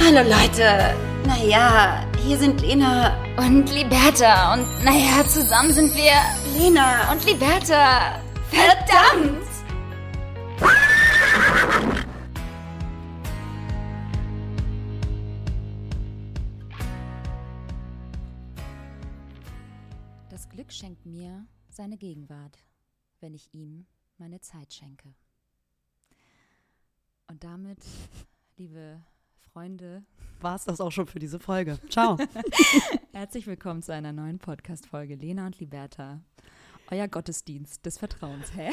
Hallo Leute, naja, hier sind Lena und Liberta und naja, zusammen sind wir Lena und Liberta. Verdammt! Das Glück schenkt mir seine Gegenwart, wenn ich ihm meine Zeit schenke. Und damit, liebe Freunde, war es das auch schon für diese Folge. Ciao. Herzlich willkommen zu einer neuen Podcast-Folge Lena und Liberta. Euer Gottesdienst des Vertrauens, hä?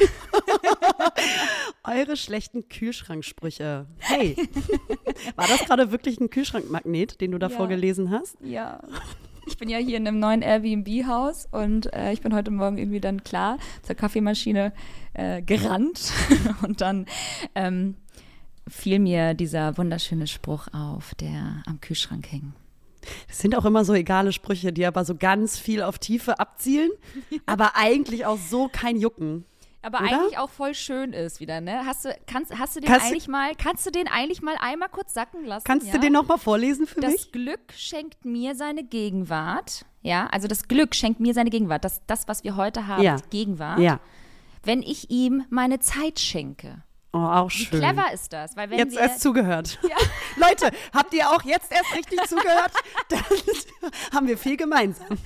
Eure schlechten Kühlschranksprüche. Hey, war das gerade wirklich ein Kühlschrankmagnet, den du da vorgelesen hast? Ja. Ich bin ja hier in einem neuen Airbnb-Haus und ich bin heute Morgen irgendwie dann klar zur Kaffeemaschine gerannt und dann fiel mir dieser wunderschöne Spruch auf, der am Kühlschrank hing. Das sind auch immer so egale Sprüche, die aber so ganz viel auf Tiefe abzielen, aber eigentlich auch so kein Jucken. Aber oder? Eigentlich auch voll schön ist wieder, ne? Kannst du den eigentlich mal einmal kurz sacken lassen? Kannst du den noch mal vorlesen für mich? Das Glück schenkt mir seine Gegenwart. Ja, also das Glück schenkt mir seine Gegenwart. Das was wir heute haben, ist Gegenwart. Ja. Wenn ich ihm meine Zeit schenke. Oh, auch schön. Wie clever ist das? Weil wenn jetzt erst zugehört. Ja. Leute, habt ihr auch jetzt erst richtig zugehört? Dann haben wir viel gemeinsam.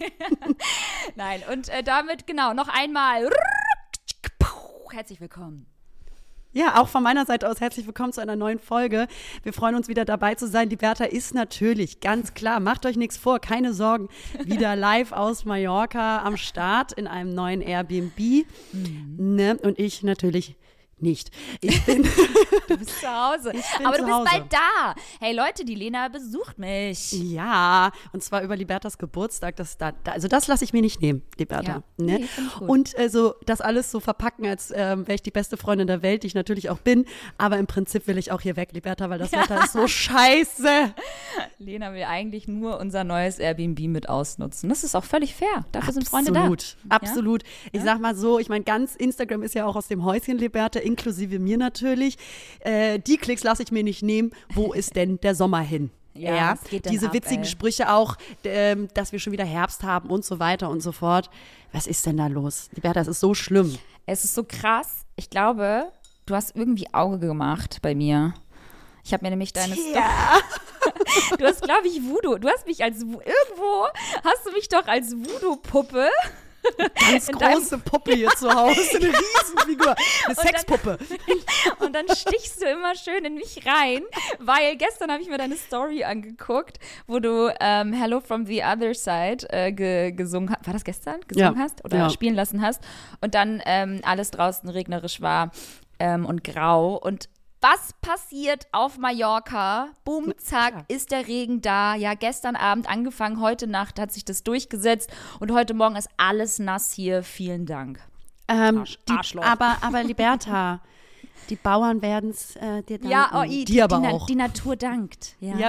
Nein, und damit genau noch einmal herzlich willkommen. Ja, auch von meiner Seite aus herzlich willkommen zu einer neuen Folge. Wir freuen uns wieder dabei zu sein. Die Berta ist natürlich, ganz klar, macht euch nichts vor, keine Sorgen, wieder live aus Mallorca am Start in einem neuen Airbnb. Ne? Und ich natürlich nicht. Ich bin Du bist zu Hause. Aber du bist bald da. Hey Leute, die Lena besucht mich. Ja, und zwar über Libertas Geburtstag. Also das lasse ich mir nicht nehmen, Liberta. Ja. Ne? Nee, finde ich gut. Und so das alles so verpacken, als wäre ich die beste Freundin der Welt, die ich natürlich auch bin. Aber im Prinzip will ich auch hier weg, Liberta, weil das Wetter ist so scheiße. Lena will eigentlich nur unser neues Airbnb mit ausnutzen. Das ist auch völlig fair. Dafür sind Freunde da. Absolut. Ich sag mal so, ich meine, ganz Instagram ist ja auch aus dem Häuschen, Liberta, inklusive mir natürlich. Die Klicks lasse ich mir nicht nehmen. Wo ist denn der Sommer hin? Ja, was geht denn diese ab, witzigen Sprüche auch, dass wir schon wieder Herbst haben und so weiter und so fort. Was ist denn da los? Liberta, das ist so schlimm. Es ist so krass. Ich glaube, du hast irgendwie Auge gemacht bei mir. Ich habe mir nämlich deine Story. Du hast, glaube ich, Voodoo. Du hast mich irgendwo hast du mich doch als Voodoo-Puppe. Ganz große Puppe hier zu Hause, eine Riesenfigur, eine Sexpuppe. Und dann stichst du immer schön in mich rein, weil gestern habe ich mir deine Story angeguckt, wo du Hello from the Other Side gesungen hast. War das gestern? Gesungen hast oder spielen lassen hast. Und dann alles draußen regnerisch war und grau. Und was passiert auf Mallorca? Boom, zack, ist der Regen da. Ja, gestern Abend angefangen, heute Nacht hat sich das durchgesetzt und heute Morgen ist alles nass hier. Vielen Dank. Arschloch. Aber Liberta, die Bauern werden es dir danken. Ja, die aber auch. Die Natur dankt. Ja.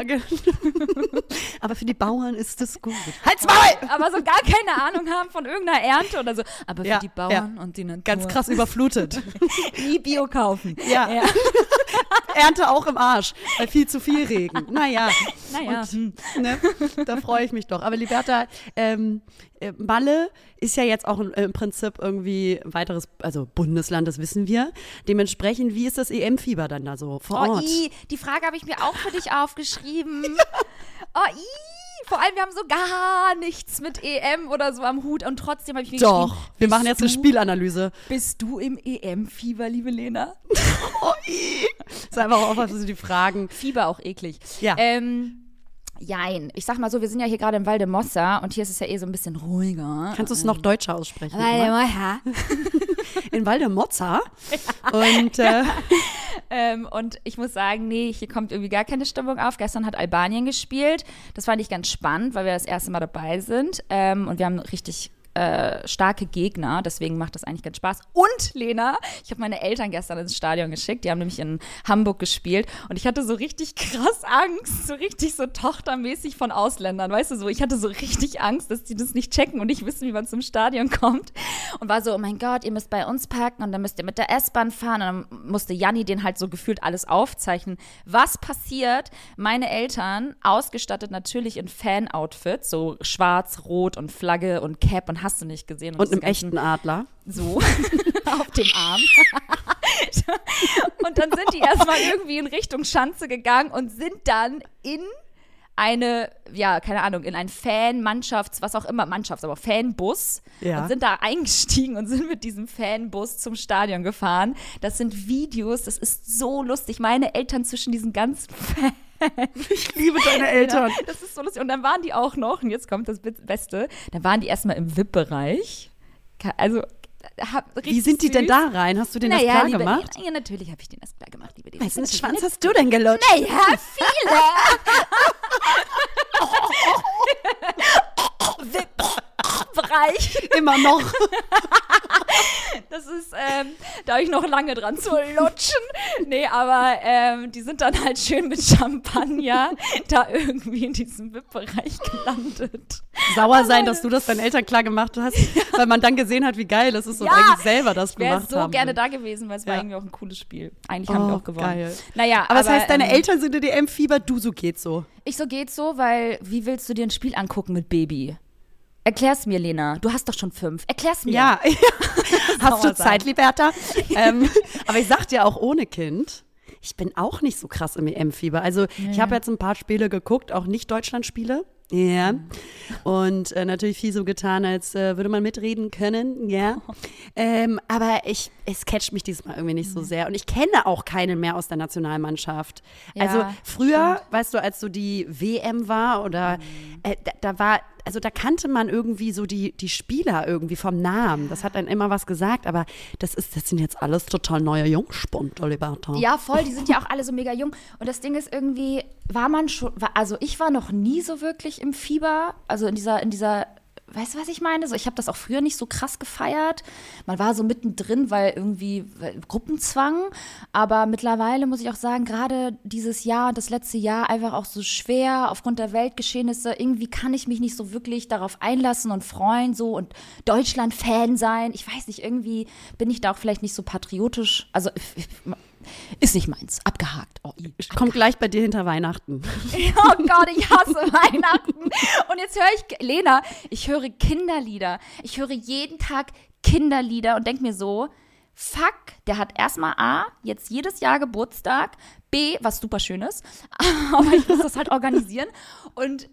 Aber für die Bauern ist es gut. Halt's Maul! Aber so gar keine Ahnung haben von irgendeiner Ernte oder so. Aber für die Bauern und die Natur. Ganz krass überflutet. Nie Bio kaufen. Ja. Ernte auch im Arsch, weil viel zu viel Regen. Naja. Und, ne, da freue ich mich doch. Aber Liberta, Malle ist ja jetzt auch im Prinzip irgendwie ein weiteres, also Bundesland, das wissen wir. Dementsprechend, wie ist das EM-Fieber dann da so vor Ort? Die Frage habe ich mir auch für dich aufgeschrieben. Vor allem, wir haben so gar nichts mit EM oder so am Hut und trotzdem habe ich mir geschrieben. Doch, wir machen jetzt eine Spielanalyse. Bist du im EM-Fieber, liebe Lena? Ist einfach auch was, die Fragen. Fieber auch eklig. Ja. Jein. Ich sag mal so, wir sind ja hier gerade in Valdemossa und hier ist es ja so ein bisschen ruhiger. Kannst du es noch deutscher aussprechen? Valdemossa. In Valdemossa? Und ich muss sagen, nee, hier kommt irgendwie gar keine Stimmung auf. Gestern hat Albanien gespielt. Das fand ich ganz spannend, weil wir das erste Mal dabei sind. Und wir haben richtig starke Gegner, deswegen macht das eigentlich ganz Spaß. Und, Lena, ich habe meine Eltern gestern ins Stadion geschickt, die haben nämlich in Hamburg gespielt und ich hatte so richtig krass Angst, so richtig so tochtermäßig von Ausländern, weißt du, so, ich hatte so richtig Angst, dass die das nicht checken und nicht wissen, wie man zum Stadion kommt und war so, oh mein Gott, ihr müsst bei uns parken und dann müsst ihr mit der S-Bahn fahren und dann musste Janni den halt so gefühlt alles aufzeichnen. Was passiert? Meine Eltern, ausgestattet natürlich in Fan-Outfits, so schwarz, rot und Flagge und Cap und hast du nicht gesehen. Und einem echten Adler. So, auf dem Arm. Und dann sind die erstmal irgendwie in Richtung Schanze gegangen und sind dann in eine, ja, keine Ahnung, in einen was auch immer, aber Fanbus und sind da eingestiegen und sind mit diesem Fanbus zum Stadion gefahren. Das sind Videos, das ist so lustig. Meine Eltern zwischen diesen ganzen Fans. Ich liebe deine Eltern. Das ist so lustig. Und dann waren die auch noch, und jetzt kommt das Beste, dann waren die erstmal im VIP-Bereich. Also, wie sind die denn da rein? Hast du denen das klar gemacht? Ja, natürlich habe ich denen das klar gemacht, liebe Lena. Wessen Schwanz hast du denn gelutscht? Naja, viele. VIP-Bereich. Immer noch. Das ist, da habe ich noch lange dran zu lutschen. Nee, aber die sind dann halt schön mit Champagner da irgendwie in diesem VIP-Bereich gelandet. Sauer sein, dass du das deinen Eltern klar gemacht hast, weil man dann gesehen hat, wie geil es ist und eigentlich selber das gemacht haben. Ich wäre so gerne da gewesen, weil es war irgendwie auch ein cooles Spiel. Eigentlich haben wir auch gewonnen. Geil. Naja, aber das heißt, deine Eltern sind in DM-Fieber, du so geht's so. Ich so geht's so, weil wie willst du dir ein Spiel angucken mit Baby? Erklär's mir, Lena. Du hast doch schon 5. Erklär's mir. Ja. Hast du Zeit, Liberta? Aber ich sag dir auch ohne Kind, ich bin auch nicht so krass im EM-Fieber. Also ich habe jetzt ein paar Spiele geguckt, auch nicht Deutschland-Spiele. Ja. Und natürlich viel so getan, als würde man mitreden können. Ja. Aber es catcht mich diesmal irgendwie nicht so sehr. Und ich kenne auch keinen mehr aus der Nationalmannschaft. Ja, also früher, weißt du, als so die WM war oder da kannte man irgendwie so die Spieler irgendwie vom Namen. Das hat dann immer was gesagt, aber das sind jetzt alles total neue Jungspund, Liberta. Ja, voll, die sind ja auch alle so mega jung. Und das Ding ist irgendwie, ich war noch nie so wirklich im Fieber, also in dieser weißt du, was ich meine? So, ich habe das auch früher nicht so krass gefeiert. Man war so mittendrin, weil irgendwie Gruppenzwang. Aber mittlerweile muss ich auch sagen, gerade dieses Jahr und das letzte Jahr einfach auch so schwer aufgrund der Weltgeschehnisse. Irgendwie kann ich mich nicht so wirklich darauf einlassen und freuen so und Deutschland-Fan sein. Ich weiß nicht, irgendwie bin ich da auch vielleicht nicht so patriotisch. Also ist nicht meins. Abgehakt. Ich komme gleich bei dir hinter Weihnachten. Oh Gott, ich hasse Weihnachten. Und jetzt höre ich, Lena, ich höre Kinderlieder. Ich höre jeden Tag Kinderlieder und denke mir so, fuck, der hat erstmal A, jetzt jedes Jahr Geburtstag, B, was super Schönes, aber ich muss das halt organisieren. Und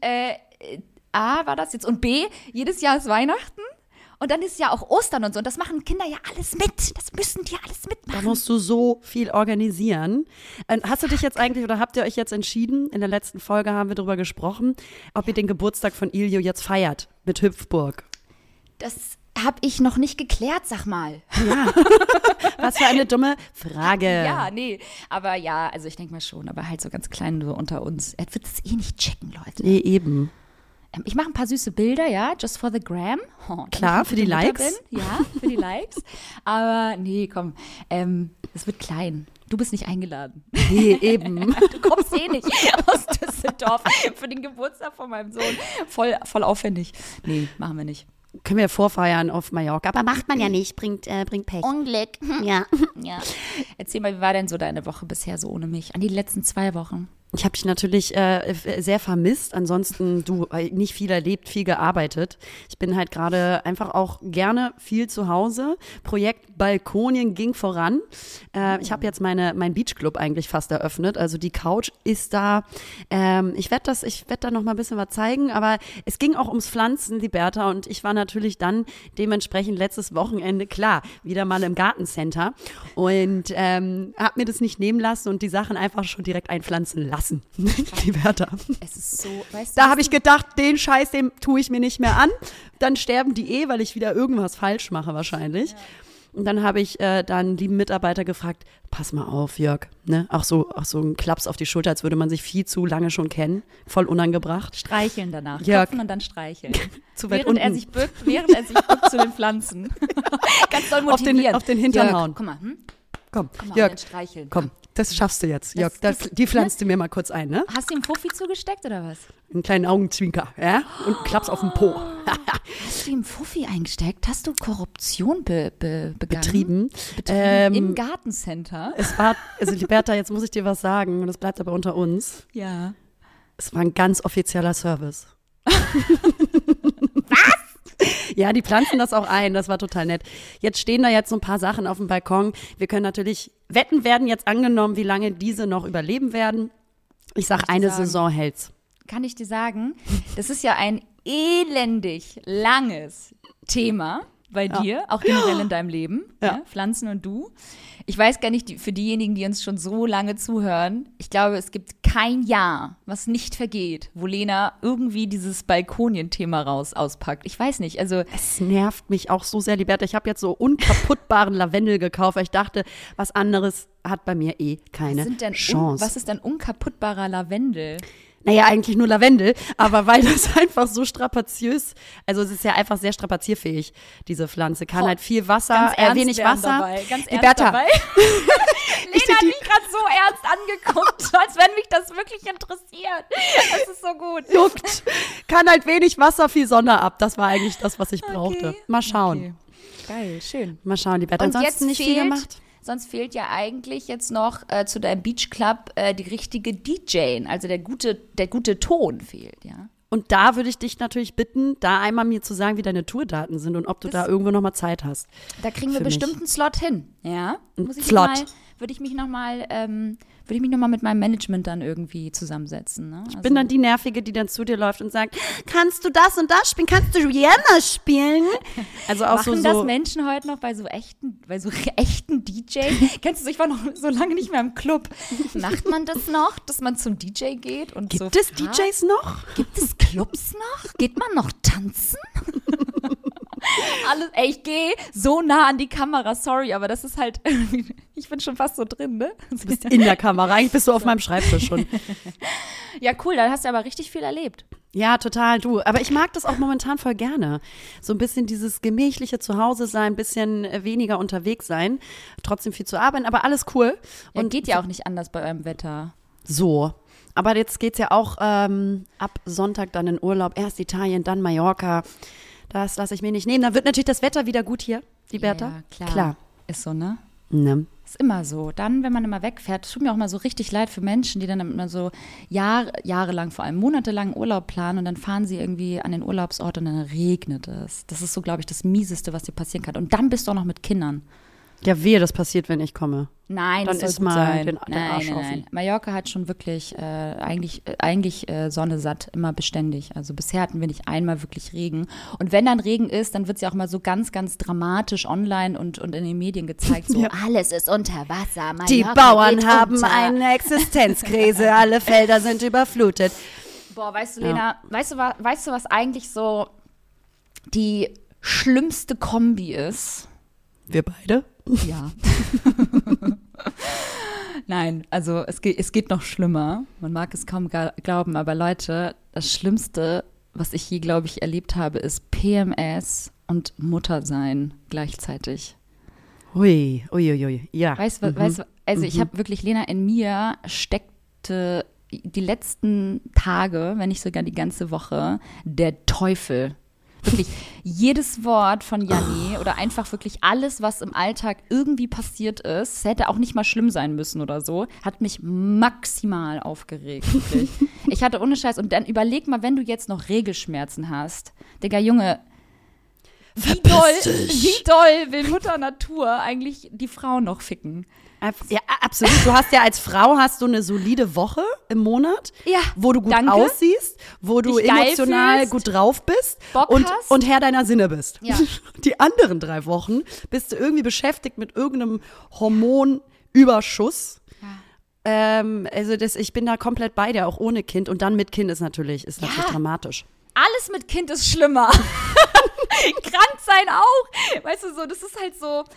A war das jetzt und B, jedes Jahr ist Weihnachten. Und dann ist ja auch Ostern und so. Und das machen Kinder ja alles mit. Das müssen die alles mitmachen. Da musst du so viel organisieren. Hast du dich jetzt eigentlich oder habt ihr euch jetzt entschieden, in der letzten Folge haben wir darüber gesprochen, ob ihr den Geburtstag von Iljo jetzt feiert mit Hüpfburg? Das habe ich noch nicht geklärt, sag mal. Ja. Was für eine dumme Frage. Ja, nee. Aber ja, also ich denke mal schon. Aber halt so ganz klein nur unter uns. Er wird es eh nicht checken, Leute. Nee, eben. Ich mache ein paar süße Bilder, ja, just for the gram. Klar, für die Likes. Ja, für die Likes. Aber nee, komm, es wird klein. Du bist nicht eingeladen. Nee, eben. Du kommst eh nicht aus Düsseldorf für den Geburtstag von meinem Sohn. Voll aufwendig. Nee, machen wir nicht. Können wir vorfeiern auf Mallorca, aber macht man ja nicht, bringt Pech. Unglück. Ja. Erzähl mal, wie war denn so deine Woche bisher so ohne mich? An die letzten 2 Wochen. Ich habe dich natürlich sehr vermisst. Ansonsten, du, nicht viel erlebt, viel gearbeitet. Ich bin halt gerade einfach auch gerne viel zu Hause. Projekt Balkonien ging voran. Ich habe jetzt mein Beachclub eigentlich fast eröffnet. Also die Couch ist da. Ich werde da noch mal ein bisschen was zeigen. Aber es ging auch ums Pflanzen, Liberta. Und ich war natürlich dann dementsprechend letztes Wochenende, klar, wieder mal im Gartencenter. Und habe mir das nicht nehmen lassen und die Sachen einfach schon direkt einpflanzen lassen. Liberta. Es ist so, weißt du, da habe ich gedacht, den Scheiß, den tue ich mir nicht mehr an. Dann sterben die weil ich wieder irgendwas falsch mache wahrscheinlich. Ja. Und dann habe ich da einen lieben Mitarbeiter gefragt, pass mal auf, Jörg, ne? Auch so ein Klaps auf die Schulter, als würde man sich viel zu lange schon kennen, voll unangebracht. Streicheln danach, Jörg. klopfen und dann streicheln. Zu weit während unten. er sich bückt zu den Pflanzen. Ganz doll motivieren. Auf den Hintern Jörg, hauen. Guck mal, Komm, mal, Jörg, dann streicheln. komm, das schaffst du jetzt, Jörg. Die pflanzt du mir mal kurz ein, ne? Hast du ihm Fuffi zugesteckt oder was? Einen kleinen Augenzwinker, ja? Und einen Klaps auf den Po. Hast du ihm Fuffi eingesteckt? Hast du Korruption begangen? Betrieben. Im Gartencenter? Es war, also Liberta, jetzt muss ich dir was sagen und das bleibt aber unter uns. Ja. Es war ein ganz offizieller Service. Was? Ja, die pflanzen das auch ein, das war total nett. Jetzt stehen da jetzt so ein paar Sachen auf dem Balkon. Wir können natürlich, Wetten werden jetzt angenommen, wie lange diese noch überleben werden. Ich sag, eine Saison hält's. Kann ich dir sagen, das ist ja ein elendig langes Thema bei dir, auch generell in deinem Leben, ja. Pflanzen und du. Ich weiß gar nicht, für diejenigen, die uns schon so lange zuhören, ich glaube, es gibt kein Jahr, was nicht vergeht, wo Lena irgendwie dieses Balkonien-Thema auspackt. Ich weiß nicht, also. Es nervt mich auch so sehr, Liberta. Ich habe jetzt so unkaputtbaren Lavendel gekauft, weil ich dachte, was anderes hat bei mir keine Chance. Was ist denn unkaputtbarer Lavendel? Naja, eigentlich nur Lavendel, aber weil das einfach so strapaziös, also es ist ja einfach sehr strapazierfähig, diese Pflanze. Kann halt viel Wasser, wenig Wasser. Ganz ernst Liberta. dabei. Lena hat mich gerade so ernst angeguckt, als wenn mich das wirklich interessiert. Das ist so gut. Juckt. Kann halt wenig Wasser, viel Sonne ab. Das war eigentlich das, was ich brauchte. Mal schauen. Okay. Geil, schön. Mal schauen, Liberta. Ansonsten nicht viel gemacht. Sonst fehlt ja eigentlich jetzt noch zu deinem Beach Club die richtige DJ, also der gute Ton fehlt, ja. Und da würde ich dich natürlich bitten, da einmal mir zu sagen, wie deine Tourdaten sind und ob du da irgendwo nochmal Zeit hast. Da kriegen wir bestimmt einen Slot hin, ja. Würde ich mich noch mal mit meinem Management dann irgendwie zusammensetzen. Ne? Ich bin dann die Nervige, die dann zu dir läuft und sagt, kannst du das und das spielen? Kannst du Rihanna spielen? Also auch Machen das Menschen heute noch bei so echten DJs? Kennst du, ich war noch so lange nicht mehr im Club. Macht man das noch, dass man zum DJ geht? Und Gibt es DJs noch? Gibt es Clubs noch? Geht man noch tanzen? Ich gehe so nah an die Kamera, sorry, aber das ist halt, ich bin schon fast so drin, ne? Du bist in der Kamera, eigentlich bist du auf meinem Schreibtisch schon. Ja, cool, dann hast du aber richtig viel erlebt. Ja, total, du. Aber ich mag das auch momentan voll gerne. So ein bisschen dieses gemächliche Zuhause sein, ein bisschen weniger unterwegs sein, trotzdem viel zu arbeiten, aber alles cool. Ja, und geht ja auch nicht anders bei eurem Wetter. So. Aber jetzt geht's ja auch ab Sonntag dann in Urlaub. Erst Italien, dann Mallorca. Das lasse ich mir nicht nehmen. Dann wird natürlich das Wetter wieder gut hier, Liberta. Ja, klar. Ist so, ne? Ne. Ist immer so. Dann, wenn man immer wegfährt, tut mir auch mal so richtig leid für Menschen, die dann immer so jahrelang, vor allem monatelang Urlaub planen und dann fahren sie irgendwie an den Urlaubsort und dann regnet es. Das ist so, glaube ich, das Mieseste, was dir passieren kann. Und dann bist du auch noch mit Kindern. Ja, wehe, das passiert, wenn ich komme. Nein, dann das ist soll gut mal sein. den Arsch offen. Nein. Mallorca hat schon wirklich eigentlich Sonne satt, immer beständig. Also bisher hatten wir nicht einmal wirklich Regen. Und wenn dann Regen ist, dann wird es ja auch mal so ganz, ganz dramatisch online und in den Medien gezeigt. So, alles ist unter Wasser. Mallorca die Bauern haben unter. eine Existenzkrise, alle Felder sind überflutet. Boah, weißt du, Lena, weißt du, was eigentlich so die schlimmste Kombi ist? Wir beide? Ja. Nein, also es geht noch schlimmer. Man mag es kaum glauben, aber Leute, das Schlimmste, was ich je, glaube ich, erlebt habe, ist PMS und Muttersein gleichzeitig. Ui, ja. Weißt du, also ich habe wirklich, Lena, in mir steckte die letzten Tage, wenn nicht sogar die ganze Woche, der Teufel. Wirklich jedes Wort von Janni oder einfach wirklich alles, was im Alltag irgendwie passiert ist, hätte auch nicht mal schlimm sein müssen oder so, hat mich maximal aufgeregt. Wirklich. Ich hatte ohne Scheiß. Und dann überleg mal, wenn du jetzt noch Regelschmerzen hast. Digga, Junge, wie doll will Mutter Natur eigentlich die Frau noch ficken? Ja, absolut. Du hast ja als Frau eine solide Woche im Monat, wo du gut aussiehst, wo du emotional gut drauf bist und Herr deiner Sinne bist. Ja. Die anderen 3 Wochen bist du irgendwie beschäftigt mit irgendeinem Hormonüberschuss. Ja. Ich bin da komplett bei dir, auch ohne Kind. Und dann mit Kind ist natürlich dramatisch. Alles mit Kind ist schlimmer. Krank sein auch. Weißt du, so, das ist halt so,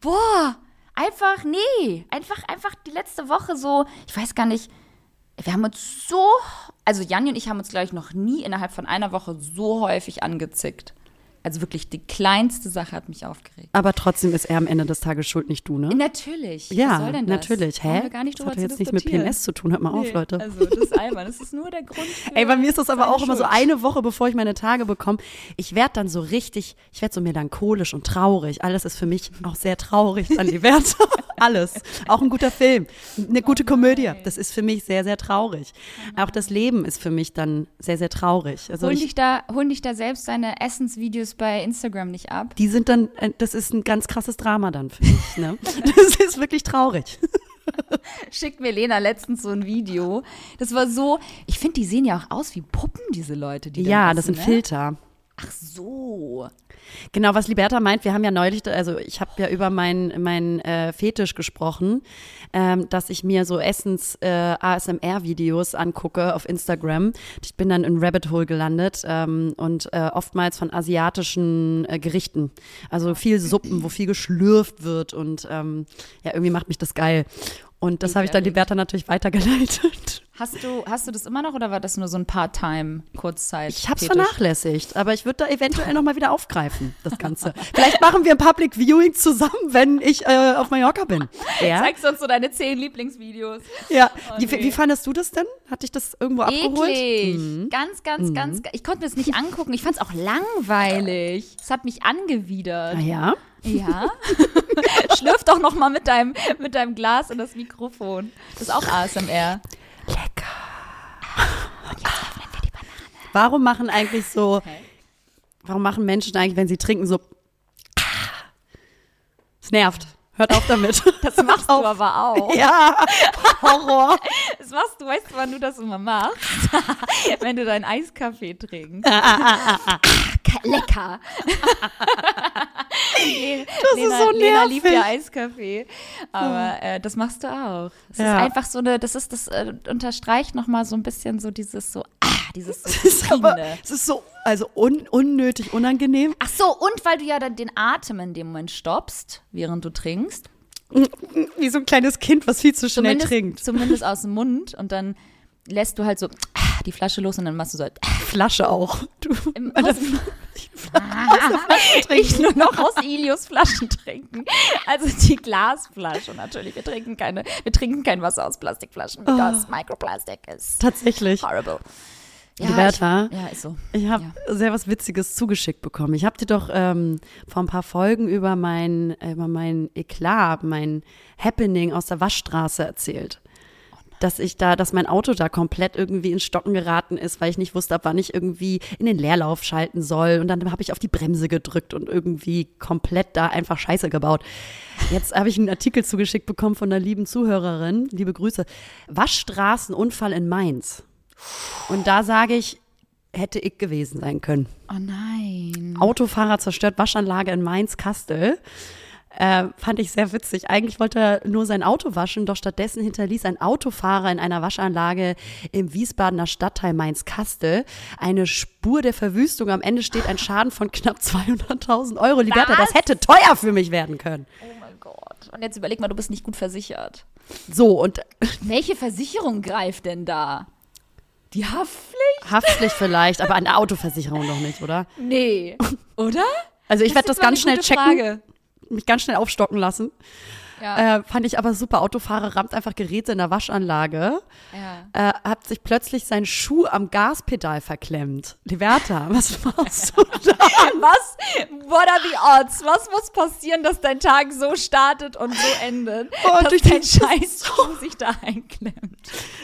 Boah, einfach die letzte Woche so, ich weiß gar nicht, wir haben uns also Janni und ich haben uns, glaube ich, noch nie innerhalb von einer Woche so häufig angezickt. Also wirklich, die kleinste Sache hat mich aufgeregt. Aber trotzdem ist er am Ende des Tages schuld, nicht du, ne? Natürlich. Ja, was soll denn das? natürlich. Hä? Wir gar nicht das hat drüber jetzt nichts mit PMS zu tun. Hört mal auf, Leute. Also, das ist albern. Das ist nur der Grund für Ey, bei mir ist das aber auch immer so Schuld. eine Woche, bevor ich meine Tage bekomme. Ich werde dann so richtig, ich werde so melancholisch und traurig. Alles ist für mich auch sehr traurig an die Werte. Alles. Auch ein guter Film. Eine gute Komödie. Das ist für mich sehr, sehr traurig. Auch das Leben ist für mich dann sehr, sehr traurig. Also Holen dich da selbst deine Essensvideos bei Instagram nicht ab? die sind dann, das ist ein ganz krasses Drama dann für mich. Ne? Das ist wirklich traurig. Schickt mir Lena letztens so ein Video. Das war so, ich finde, die sehen ja auch aus wie Puppen, diese Leute, die Ja, dann das essen, sind ne? Filter. Ach so. Genau, was Liberta meint, wir haben ja neulich, also ich habe ja über meinen Fetisch gesprochen, dass ich mir so ASMR-Videos angucke auf Instagram. Ich bin dann in Rabbit Hole gelandet und oftmals von asiatischen Gerichten. Also viel Suppen, wo viel geschlürft wird und ja, irgendwie macht mich das geil. Und das habe ich dann Liberta natürlich weitergeleitet. Hast du das immer noch oder war das nur so ein Part-Time-Kurzzeit? Ich habe es vernachlässigt, aber ich würde da eventuell noch mal wieder aufgreifen, das Ganze. Vielleicht machen wir ein Public Viewing zusammen, wenn ich auf Mallorca bin. Ja? Zeigst du uns so deine 10 Lieblingsvideos. Ja. Okay. Wie fandest du das denn? Hat dich das irgendwo abgeholt? Eklig. Ganz. Ich konnte mir das nicht angucken. Ich fand es auch langweilig. Es hat mich angewidert. Ah ja? Ja. Schlürf doch noch mal mit deinem Glas in das Mikrofon. Das ist auch ASMR. Lecker. Und jetzt öffnen wir die Banane. Warum machen Menschen eigentlich, wenn sie trinken, so es nervt. Hört auf damit. Das machst du aber auch. Ja, Horror. Das machst du, weißt du, wann du das immer machst? Wenn du deinen Eiskaffee trinkst. Lecker. Das ist so nervig. Lena liebt ja Eiskaffee. Aber das machst du auch. Es ist einfach so das unterstreicht nochmal so ein bisschen so dieses so Zufriedene. Es ist so, also unnötig unangenehm. Ach so, und weil du ja dann den Atem in dem Moment stoppst, während du trinkst. Wie so ein kleines Kind, was viel zu schnell trinkt. Zumindest aus dem Mund und dann lässt du halt so die Flasche los und dann machst du so Flasche auch. Ich nur noch aus Ilios Flaschen trinken. Also die Glasflasche natürlich. Wir trinken kein Wasser aus Plastikflaschen, because Microplastic ist tatsächlich horrible. Ja, Liberta, ist so. Ich habe sehr was Witziges zugeschickt bekommen. Ich habe dir doch vor ein paar Folgen über mein Eklat, mein Happening aus der Waschstraße erzählt. Dass mein Auto da komplett irgendwie ins Stocken geraten ist, weil ich nicht wusste, ab wann ich irgendwie in den Leerlauf schalten soll. Und dann habe ich auf die Bremse gedrückt und irgendwie komplett da einfach Scheiße gebaut. Jetzt habe ich einen Artikel zugeschickt bekommen von einer lieben Zuhörerin. Liebe Grüße. Waschstraßenunfall in Mainz. Und da sage ich, hätte ich gewesen sein können. Oh nein. Autofahrer zerstört Waschanlage in Mainz-Kastel. Fand ich sehr witzig. Eigentlich wollte er nur sein Auto waschen, doch stattdessen hinterließ ein Autofahrer in einer Waschanlage im Wiesbadener Stadtteil Mainz-Kastel eine Spur der Verwüstung. Am Ende steht ein Schaden von knapp 200.000 Euro. Liberta, das hätte teuer für mich werden können. Oh mein Gott. Und jetzt überleg mal, du bist nicht gut versichert. So, und welche Versicherung greift denn da? Die Haftpflicht? Haftpflicht vielleicht, aber an der Autoversicherung doch nicht, oder? Nee. Oder? Also ich werde das ganz schnell checken. Frage. Mich ganz schnell aufstocken lassen. Ja. Fand ich aber super. Autofahrer rammt einfach Geräte in der Waschanlage. Ja. Hat sich plötzlich sein Schuh am Gaspedal verklemmt. Liberta, was machst du da? What are the odds? Was muss passieren, dass dein Tag so startet und so endet, dass durch dein Scheiß-Schuh sich da einklemmt?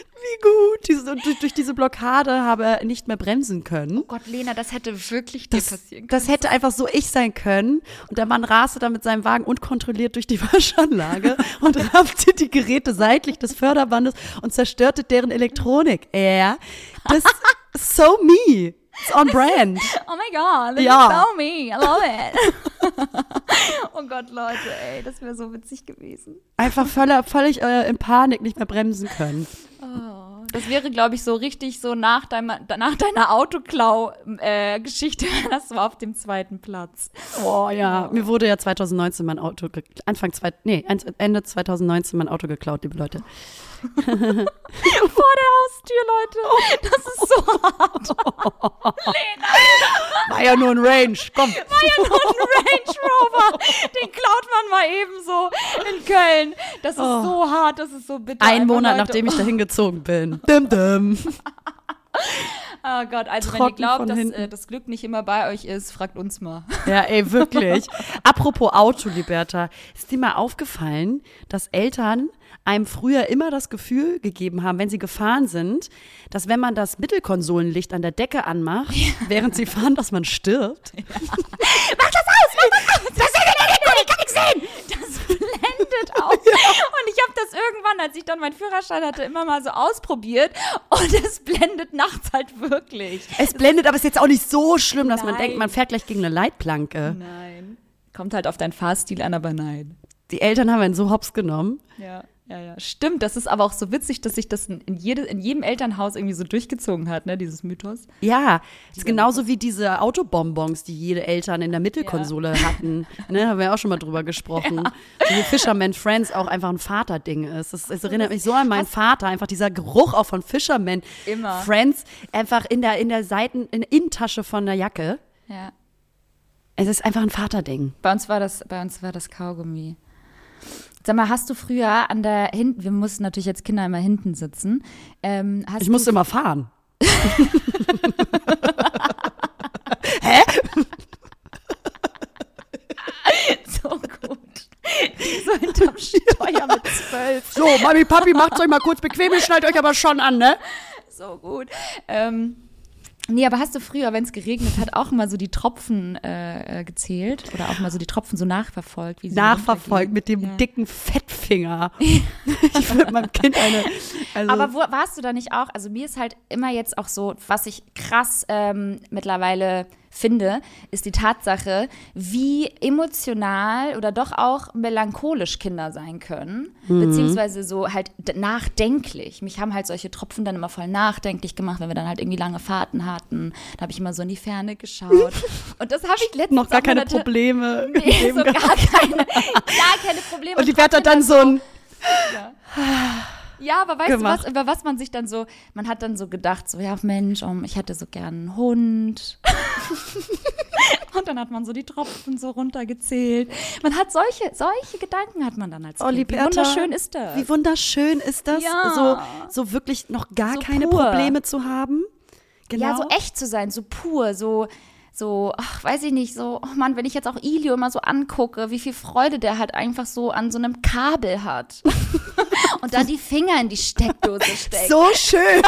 Wie gut. Durch diese Blockade habe er nicht mehr bremsen können. Oh Gott, Lena, das hätte wirklich dir passieren können. Das hätte einfach so ich sein können. Und der Mann raste dann mit seinem Wagen unkontrolliert durch die Waschanlage und rammte die Geräte seitlich des Förderbandes und zerstörte deren Elektronik. Ja, das ist so me. It's on brand. Oh my God, this is so me. I love it. Oh Gott, Leute, ey, das wäre so witzig gewesen. Einfach völlig in Panik nicht mehr bremsen können. Oh, Das wäre, glaube ich, so richtig so nach deiner Autoklau-Geschichte wärst du auf dem 2. Platz. Oh ja, mir wurde ja 2019 mein Auto, Ende 2019 mein Auto geklaut, liebe Leute. Vor der Haustür, Leute. Das ist so hart. Lena. War ja nur ein Range, komm. War ja nur ein Range Rover. Den klaut man mal eben so in Köln. Das ist so hart, das ist so bitter. Ein Monat, nachdem ich dahin gezogen bin. Dim. Oh Gott, also Trocken, wenn ihr glaubt, dass hinten. das Glück nicht immer bei euch ist, fragt uns mal. Ja, ey, wirklich. Apropos Auto, Liberta, ist dir mal aufgefallen, dass Eltern einem früher immer das Gefühl gegeben haben, wenn sie gefahren sind, dass wenn man das Mittelkonsolenlicht an der Decke anmacht, während sie fahren, dass man stirbt? Ja. Mach das aus! Das ist ja gut, ich kann nichts sehen! Das blendet aus. Ja. Und ich habe das irgendwann, als ich dann meinen Führerschein hatte, immer mal so ausprobiert und es blendet nachts halt wirklich. Es blendet, aber es ist jetzt auch nicht so schlimm, dass man denkt, man fährt gleich gegen eine Leitplanke. Nein. Kommt halt auf deinen Fahrstil an, aber nein. Die Eltern haben einen so hops genommen. Ja. Stimmt, das ist aber auch so witzig, dass sich das in jedem Elternhaus irgendwie so durchgezogen hat, ne, dieses Mythos. Ja, das ist genauso wie diese Autobonbons, die jede Eltern in der Mittelkonsole hatten. Ne, haben wir auch schon mal drüber gesprochen. Ja. So wie Fisherman Friends auch einfach ein Vaterding ist. Das erinnert mich so an meinen Vater, einfach dieser Geruch auch von Fisherman Friends, einfach in der Innentasche von der Jacke. Ja. Es ist einfach ein Vaterding. Bei uns war das Kaugummi. Sag mal, hast du früher wir mussten natürlich als Kinder immer hinten sitzen. Ich musste immer fahren. Hä? So gut. So hinterm Steuer mit 12. So, Mami, Papi, macht's euch mal kurz bequem, ihr schnallt euch aber schon an, ne? So gut. Nee, aber hast du früher, wenn es geregnet hat, auch mal so die Tropfen gezählt? Oder auch mal so die Tropfen so nachverfolgt? Wie sie nachverfolgt mit dem dicken Fettfinger. Ich würde meinem Kind Aber warst du da nicht auch? Also mir ist halt immer jetzt auch so, was ich krass mittlerweile finde, ist die Tatsache, wie emotional oder doch auch melancholisch Kinder sein können, beziehungsweise so halt nachdenklich. Mich haben halt solche Tropfen dann immer voll nachdenklich gemacht, wenn wir dann halt irgendwie lange Fahrten hatten. Da habe ich immer so in die Ferne geschaut. Und das habe ich letztens noch gar keine Probleme. Nee, so gar keine Probleme. Und die Bertha dann so ein Ja, aber weißt du was, über was man sich dann so, man hat dann so gedacht, so, ja Mensch, ich hätte so gern einen Hund. Und dann hat man so die Tropfen so runtergezählt. Man hat solche Gedanken hat man dann als Kind. Liberta, wie wunderschön ist das? Wie wunderschön ist das, ja. so wirklich noch gar so keine pur. Probleme zu haben. Genau. Ja, so echt zu sein, so pur, so, weiß ich nicht, so, oh Mann, wenn ich jetzt auch Ilio immer so angucke, wie viel Freude der halt einfach so an so einem Kabel hat. Und dann die Finger in die Steckdose steckt. So schön.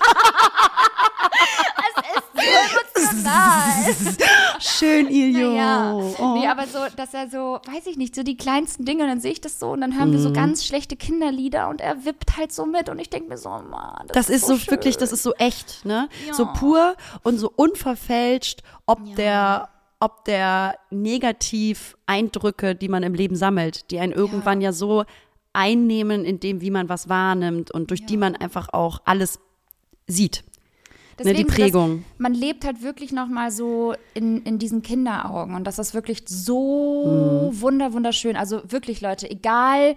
Es ist so emotional. Schön, Ilio. Naja. Oh. Nee, aber so, dass er so, weiß ich nicht, so die kleinsten Dinge, und dann sehe ich das so und dann hören wir so ganz schlechte Kinderlieder und er wippt halt so mit und ich denke mir so, Mann, das ist so schön. wirklich, das ist so echt, ne? Ja. So pur und so unverfälscht, ob der Negativ-Eindrücke, die man im Leben sammelt, die einen irgendwann ja so einnehmen in dem, wie man was wahrnimmt und durch die man einfach auch alles sieht. Deswegen, die Prägung. Man lebt halt wirklich noch mal so in diesen Kinderaugen und das ist wirklich so wunderschön. Also wirklich, Leute, egal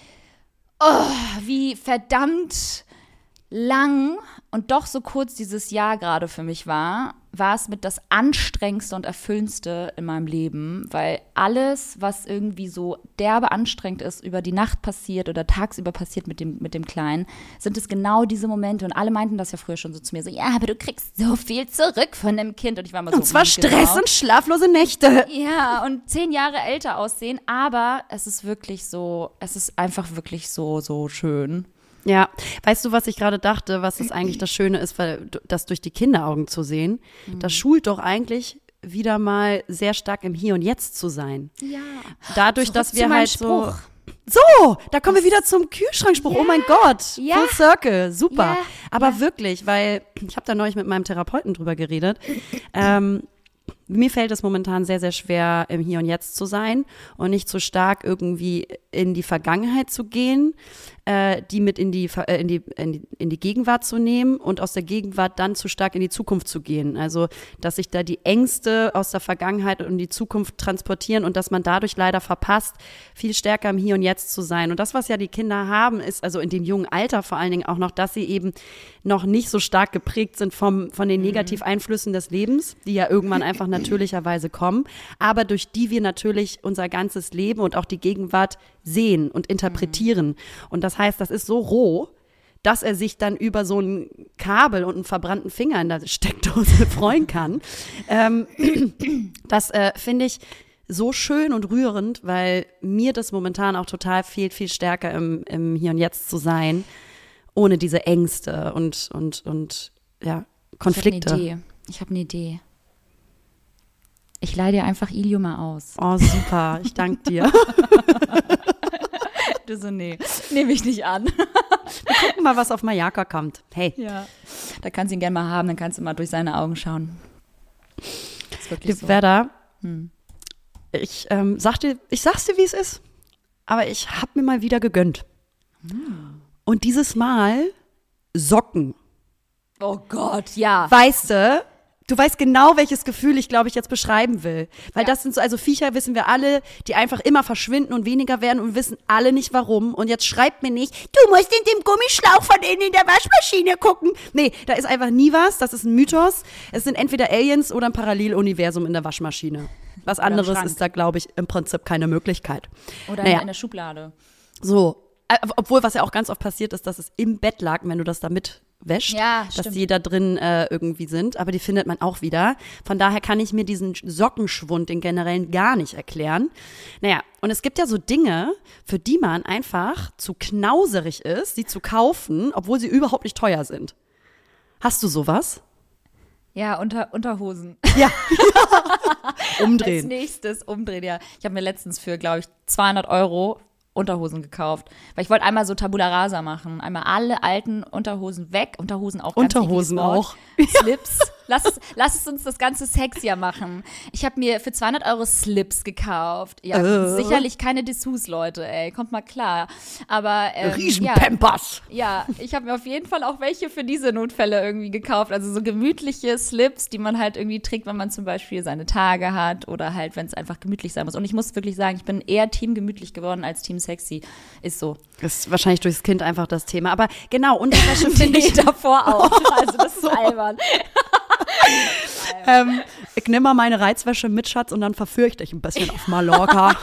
wie verdammt lang und doch so kurz dieses Jahr gerade für mich war es mit das Anstrengendste und Erfüllendste in meinem Leben, weil alles, was irgendwie so derbe anstrengend ist, über die Nacht passiert oder tagsüber passiert mit dem Kleinen, sind es genau diese Momente. Und alle meinten das ja früher schon so zu mir, so, ja, aber du kriegst so viel zurück von dem Kind. Und ich war immer so, und zwar Stress und schlaflose Nächte. Ja, und 10 Jahre älter aussehen, aber es ist wirklich so, es ist einfach wirklich so schön. Ja, weißt du, was ich gerade dachte, was das eigentlich das Schöne ist, weil das durch die Kinderaugen zu sehen, das schult doch eigentlich wieder mal sehr stark im Hier und Jetzt zu sein. Ja. Dadurch, Zurück dass wir zu meinem halt Spruch. so, da kommen wir wieder zum Kühlschrankspruch. Oh mein Gott, Ja. Full Circle, super. Ja. Aber wirklich, weil ich habe da neulich mit meinem Therapeuten drüber geredet. Mir fällt es momentan sehr, sehr schwer, im Hier und Jetzt zu sein und nicht so stark irgendwie in die Vergangenheit zu gehen. die mit in die Gegenwart zu nehmen und aus der Gegenwart dann zu stark in die Zukunft zu gehen. Also, dass sich da die Ängste aus der Vergangenheit und die Zukunft transportieren und dass man dadurch leider verpasst, viel stärker im Hier und Jetzt zu sein. Und das, was ja die Kinder haben, ist also in dem jungen Alter vor allen Dingen auch noch, dass sie eben noch nicht so stark geprägt sind von den Negativeinflüssen des Lebens, die ja irgendwann einfach natürlicherweise kommen, aber durch die wir natürlich unser ganzes Leben und auch die Gegenwart sehen und interpretieren. Und das heißt, das ist so roh, dass er sich dann über so ein Kabel und einen verbrannten Finger in der Steckdose freuen kann. Das finde ich so schön und rührend, weil mir das momentan auch total fehlt, viel stärker im Hier und Jetzt zu sein, ohne diese Ängste und ja, Konflikte. Ich habe eine Idee. Ich leihe dir einfach Ilio mal aus. Oh, super. Ich danke dir. Du so, nee, nehme ich nicht an. Wir gucken mal, was auf Mallorca kommt. Hey. Ja, da kannst du ihn gerne mal haben, dann kannst du mal durch seine Augen schauen. Das ist wirklich so. Werder, ich sag's dir, wie es ist, aber ich habe mir mal wieder gegönnt. Und dieses Mal Socken. Oh Gott, ja. Weißt du weißt genau, welches Gefühl ich, glaube ich, jetzt beschreiben will. Weil das sind so, also Viecher wissen wir alle, die einfach immer verschwinden und weniger werden und wissen alle nicht warum. Und jetzt schreibt mir nicht, du musst in dem Gummischlauch von innen in der Waschmaschine gucken. Nee, da ist einfach nie was, das ist ein Mythos. Es sind entweder Aliens oder ein Paralleluniversum in der Waschmaschine. Was anderes ist da, glaube ich, im Prinzip keine Möglichkeit. Oder in der Schublade. So, obwohl, was ja auch ganz oft passiert ist, dass es im Bett lag, wenn du das da mitwäscht, dass die da drin irgendwie sind, aber die findet man auch wieder. Von daher kann ich mir diesen Sockenschwund, den generellen, gar nicht erklären. Naja, und es gibt ja so Dinge, für die man einfach zu knauserig ist, sie zu kaufen, obwohl sie überhaupt nicht teuer sind. Hast du sowas? Ja, Unterhosen. Ja. Umdrehen. Als nächstes umdrehen, ja. Ich habe mir letztens für, glaube ich, 200 € Unterhosen gekauft. Weil ich wollte einmal so Tabula Rasa machen. Einmal alle alten Unterhosen weg. Unterhosen auch ganz Unterhosen auch. Slips. Lass es uns das Ganze sexier machen. Ich habe mir für 200 € Slips gekauft. Ja, sicherlich keine Dessous, Leute, ey. Kommt mal klar. Aber Riesenpampers. Ja, ich habe mir auf jeden Fall auch welche für diese Notfälle irgendwie gekauft. Also so gemütliche Slips, die man halt irgendwie trägt, wenn man zum Beispiel seine Tage hat oder halt, wenn es einfach gemütlich sein muss. Und ich muss wirklich sagen, ich bin eher Team gemütlich geworden als Team sexy. Ist so. Das ist wahrscheinlich durchs Kind einfach das Thema. Aber genau, Unterwäsche finde ich davor auch. Also das ist albern. Ich nehme mal meine Reizwäsche mit, Schatz, und dann verführe ich dich ein bisschen auf Mallorca.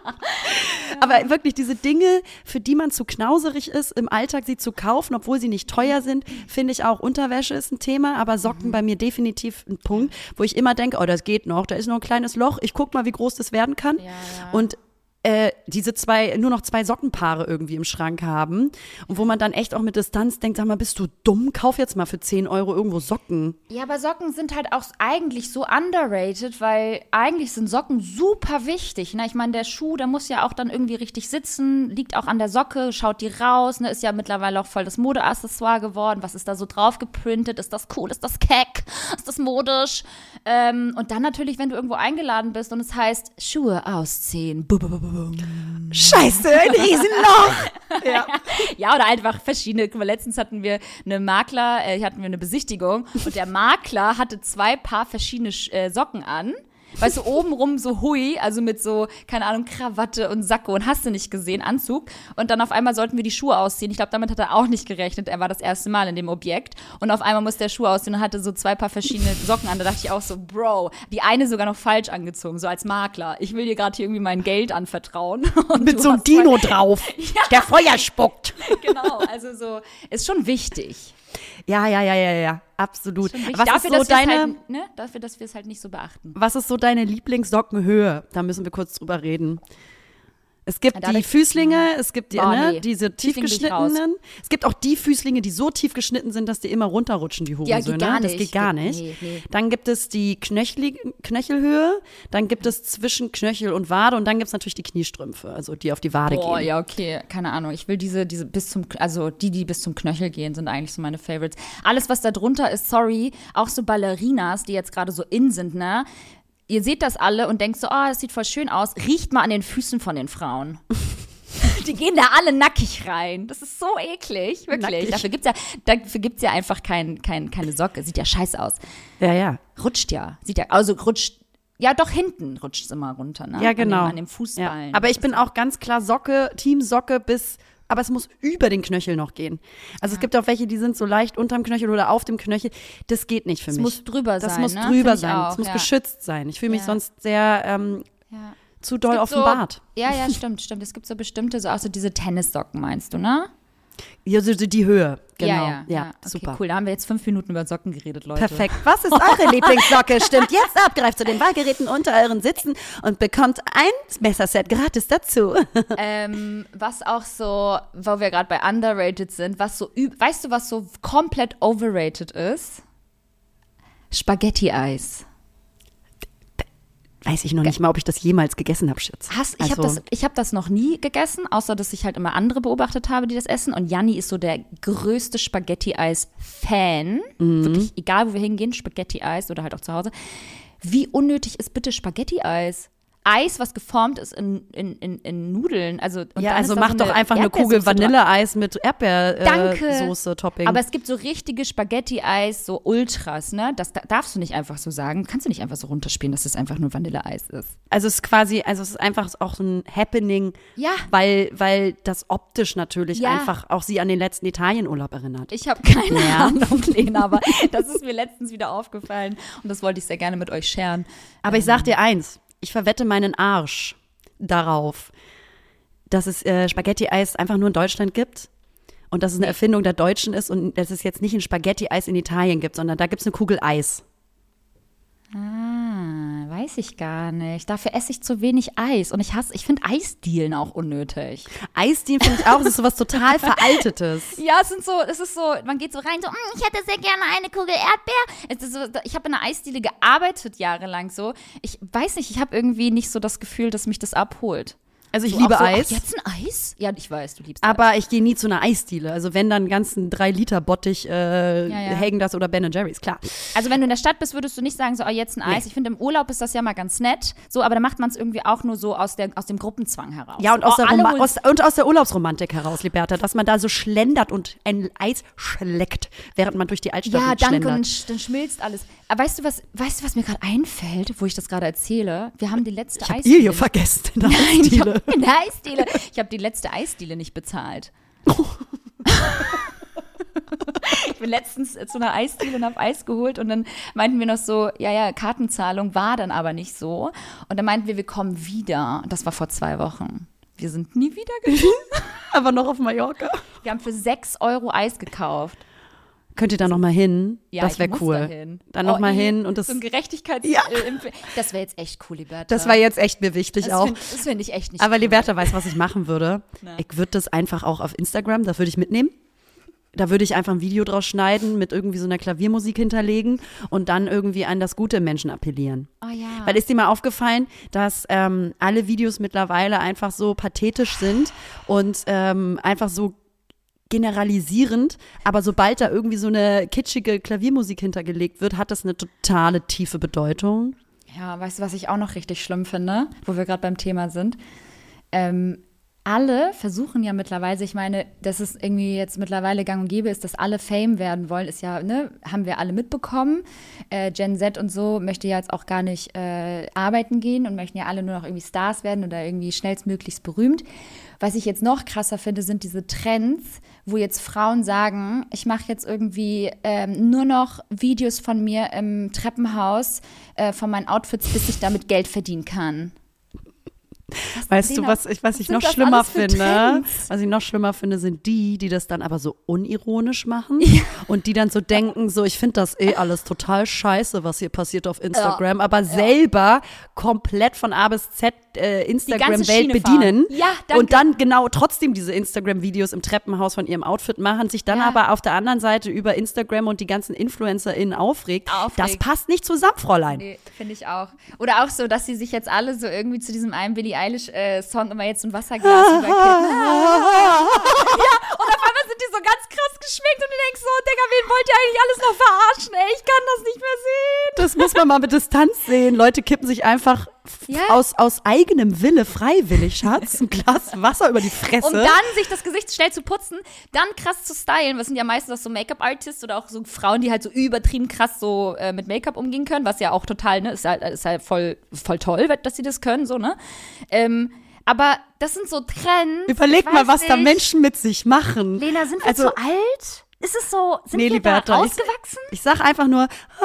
Aber wirklich diese Dinge, für die man zu knauserig ist, im Alltag sie zu kaufen, obwohl sie nicht teuer sind, finde ich auch. Unterwäsche ist ein Thema, aber Socken bei mir definitiv ein Punkt, wo ich immer denke, oh, das geht noch, da ist noch ein kleines Loch, ich guck mal, wie groß das werden kann. Ja. Und nur noch 2 Sockenpaare irgendwie im Schrank haben und wo man dann echt auch mit Distanz denkt, sag mal, bist du dumm? Kauf jetzt mal für 10 € irgendwo Socken. Ja, aber Socken sind halt auch eigentlich so underrated, weil eigentlich sind Socken super wichtig. Ne? Ich meine, der Schuh, der muss ja auch dann irgendwie richtig sitzen, liegt auch an der Socke, schaut die raus, ne? Ist ja mittlerweile auch voll das Modeaccessoire geworden. Was ist da so drauf geprintet? Ist das cool? Ist das keck? Ist das modisch? Und dann natürlich, wenn du irgendwo eingeladen bist und es heißt, Schuhe ausziehen. Scheiße, ein Riesenloch. Ja, oder einfach verschiedene. Guck mal, letztens hatten wir eine Besichtigung und der Makler hatte 2 Paar verschiedene Socken an. Weißt du, obenrum so hui, also mit so, keine Ahnung, Krawatte und Sakko und hast du nicht gesehen, Anzug. Und dann auf einmal sollten wir die Schuhe ausziehen. Ich glaube, damit hat er auch nicht gerechnet. Er war das erste Mal in dem Objekt. Und auf einmal musste der Schuh ausziehen und hatte so 2 Paar verschiedene Socken an. Da dachte ich auch so, Bro, die eine sogar noch falsch angezogen, so als Makler. Ich will dir gerade hier irgendwie mein Geld anvertrauen. Und mit so einem Dino drauf, der Feuer spuckt. Genau, also so, ist schon wichtig. Ja, absolut. Dafür, dass wir es halt nicht so beachten. Was ist so deine Lieblingssockenhöhe? Da müssen wir kurz drüber reden. Es gibt die Füßlinge, es gibt diese tiefgeschnittenen. Es gibt auch die Füßlinge, die so tief geschnitten sind, dass die immer runterrutschen, die Hosensöhne. Ja, das geht gar nicht. Nee. Dann gibt es die Knöchelhöhe, dann gibt es zwischen Knöchel und Wade und dann gibt es natürlich die Kniestrümpfe, also die auf die Wade gehen. Ja, okay, keine Ahnung. Ich will diese die bis zum Knöchel gehen, sind eigentlich so meine Favorites. Alles, was da drunter ist, sorry, auch so Ballerinas, die jetzt gerade so in sind, ne? Ihr seht das alle und denkt so, das sieht voll schön aus. Riecht mal an den Füßen von den Frauen. Die gehen da alle nackig rein. Das ist so eklig, wirklich. Nackig. Dafür gibt's ja einfach keine Socke. Sieht ja scheiße aus. Ja. Rutscht ja. Rutscht. Ja, doch hinten rutscht es immer runter, ne? Ja, genau. An dem Fußballen. Ja. Aber ich bin auch ganz klar Team Socke aber es muss über den Knöchel noch gehen. Also es gibt auch welche, die sind so leicht unterm Knöchel oder auf dem Knöchel. Das geht nicht für mich. Das muss drüber sein, Das muss ne? drüber sein. Auch, das muss geschützt sein. Ich fühle mich sonst sehr zu doll Es gibt offenbart. Ja, stimmt. Es gibt so bestimmte, auch so diese Tennissocken, meinst du, ne? Ja, so die Höhe. Genau. Ja. Okay, super. Cool, da haben wir jetzt 5 Minuten über Socken geredet, Leute. Perfekt. Was ist eure Lieblingssocke? Stimmt jetzt ab, greift zu den Wahlgeräten unter euren Sitzen und bekommt ein Messerset gratis dazu. Was auch so, wo wir gerade bei underrated sind, weißt du, was so komplett overrated ist? Spaghetti-Eis. Weiß ich noch nicht mal, ob ich das jemals gegessen habe, Schatz. Ich habe das noch nie gegessen, außer dass ich halt immer andere beobachtet habe, die das essen. Und Janni ist so der größte Spaghetti-Eis-Fan. Wirklich, egal wo wir hingehen, Spaghetti-Eis oder halt auch zu Hause. Wie unnötig ist bitte Spaghetti-Eis? Eis, was geformt ist in Nudeln. Also mach doch einfach eine Kugel Vanilleeis mit Erdbeersoße-Topping. Aber es gibt so richtige Spaghetti-Eis, so Ultras, ne? Das darfst du nicht einfach so sagen. Kannst du nicht einfach so runterspielen, dass das einfach nur Vanilleeis ist. Also es ist einfach auch so ein Happening, weil das optisch natürlich einfach auch sie an den letzten Italienurlaub erinnert. Ich habe keine Ahnung, Lena, aber das ist mir letztens wieder aufgefallen und das wollte ich sehr gerne mit euch sharen. Aber ich sag dir eins, ich verwette meinen Arsch darauf, dass es Spaghetti-Eis einfach nur in Deutschland gibt und dass es eine Erfindung der Deutschen ist und dass es jetzt nicht ein Spaghetti-Eis in Italien gibt, sondern da gibt es eine Kugel Eis. Weiß ich gar nicht. Dafür esse ich zu wenig Eis und ich finde Eisdielen auch unnötig. Eisdielen finde ich auch, es ist sowas total Veraltetes. Ja, es ist so, man geht so rein, so, ich hätte sehr gerne eine Kugel Erdbeer. Es ist so, ich habe in einer Eisdiele gearbeitet jahrelang so. Ich weiß nicht, ich habe irgendwie nicht so das Gefühl, dass mich das abholt. Also ich liebe Eis. Jetzt ein Eis? Ja, ich weiß, du liebst aber Eis. Ich gehe nie zu einer Eisdiele. Also wenn dann ganzen 3 Liter Bottich Häagen-Dazs oder Ben & Jerry's, klar. Also wenn du in der Stadt bist, würdest du nicht sagen, so, jetzt ein Eis. Nee. Ich finde, im Urlaub ist das ja mal ganz nett. So, aber da macht man es irgendwie auch nur so aus dem Gruppenzwang heraus. Ja, und aus der Urlaubsromantik heraus, Liberta, dass man da so schlendert und ein Eis schleckt, während man durch die Altstadt schlendert. Ja, danke, und dann schmilzt alles. Aber weißt du, was mir gerade einfällt, wo ich das gerade erzähle? Wir haben die letzte Eisdiele. Ich habe vergessen in der Eisdiele. In der Eisdiele. Ich habe die letzte Eisdiele nicht bezahlt. Ich bin letztens zu einer Eisdiele und habe Eis geholt und dann meinten wir noch so, Kartenzahlung war dann aber nicht so. Und dann meinten wir kommen wieder. Das war vor 2 Wochen. Wir sind nie wieder gekommen. Aber noch auf Mallorca. Wir haben für 6 € Eis gekauft. Könnt ihr da noch mal hin? Ja, das wäre cool. Dahin. Dann noch mal hin und das. So ein Das wäre jetzt echt cool, Liberta. Das war jetzt echt mir wichtig auch. Das finde ich echt nicht Aber cool. Liberta weiß, was ich machen würde. Ich würde das einfach auch auf Instagram, das würde ich mitnehmen. Da würde ich einfach ein Video draus schneiden, mit irgendwie so einer Klaviermusik hinterlegen und dann irgendwie an das Gute im Menschen appellieren. Oh ja. Weil ist dir mal aufgefallen, dass alle Videos mittlerweile einfach so pathetisch sind und einfach so generalisierend, aber sobald da irgendwie so eine kitschige Klaviermusik hintergelegt wird, hat das eine totale tiefe Bedeutung. Ja, weißt du, was ich auch noch richtig schlimm finde, wo wir gerade beim Thema sind? Alle versuchen ja mittlerweile, ich meine, dass es irgendwie jetzt mittlerweile gang und gäbe ist, dass alle Fame werden wollen, ist ja, ne, haben wir alle mitbekommen. Gen Z und so möchte ja jetzt auch gar nicht arbeiten gehen und möchten ja alle nur noch irgendwie Stars werden oder irgendwie schnellstmöglichst berühmt. Was ich jetzt noch krasser finde, sind diese Trends, wo jetzt Frauen sagen, ich mache jetzt irgendwie nur noch Videos von mir im Treppenhaus von meinen Outfits, bis ich damit Geld verdienen kann. Weißt du, was ich noch schlimmer finde? Was ich noch schlimmer finde, sind die das dann aber so unironisch machen und die dann so denken, so, ich finde das alles total scheiße, was hier passiert auf Instagram, aber selber komplett von A bis Z Instagram-Welt bedienen und dann genau trotzdem diese Instagram-Videos im Treppenhaus von ihrem Outfit machen, sich dann aber auf der anderen Seite über Instagram und die ganzen InfluencerInnen aufregt. Das passt nicht zusammen, Fräulein. Nee, finde ich auch. Oder auch so, dass sie sich jetzt alle so irgendwie zu diesem einen Billie Eilish-Song immer jetzt ein Wasserglas überkippen. Ja, und auf einmal sind die so ganz krass geschminkt und du denkst so, Digga, wen wollt ihr eigentlich alles noch verarschen? Ey, ich kann das nicht mehr sehen. Das muss man mal mit Distanz sehen. Leute kippen sich einfach aus eigenem Wille freiwillig, Schatz, ein Glas Wasser über die Fresse. Um dann sich das Gesicht schnell zu putzen, dann krass zu stylen. Was sind ja meistens auch so Make-up-Artists oder auch so Frauen, die halt so übertrieben krass so mit Make-up umgehen können, was ja auch total, ne, ist halt voll toll, dass sie das können, so, ne? Aber das sind so Trends. Überleg mal, was da Menschen mit sich machen. Lena, sind wir zu alt? Ist es so, sind wir Liberta, da ausgewachsen? Ich sag einfach nur, Und ich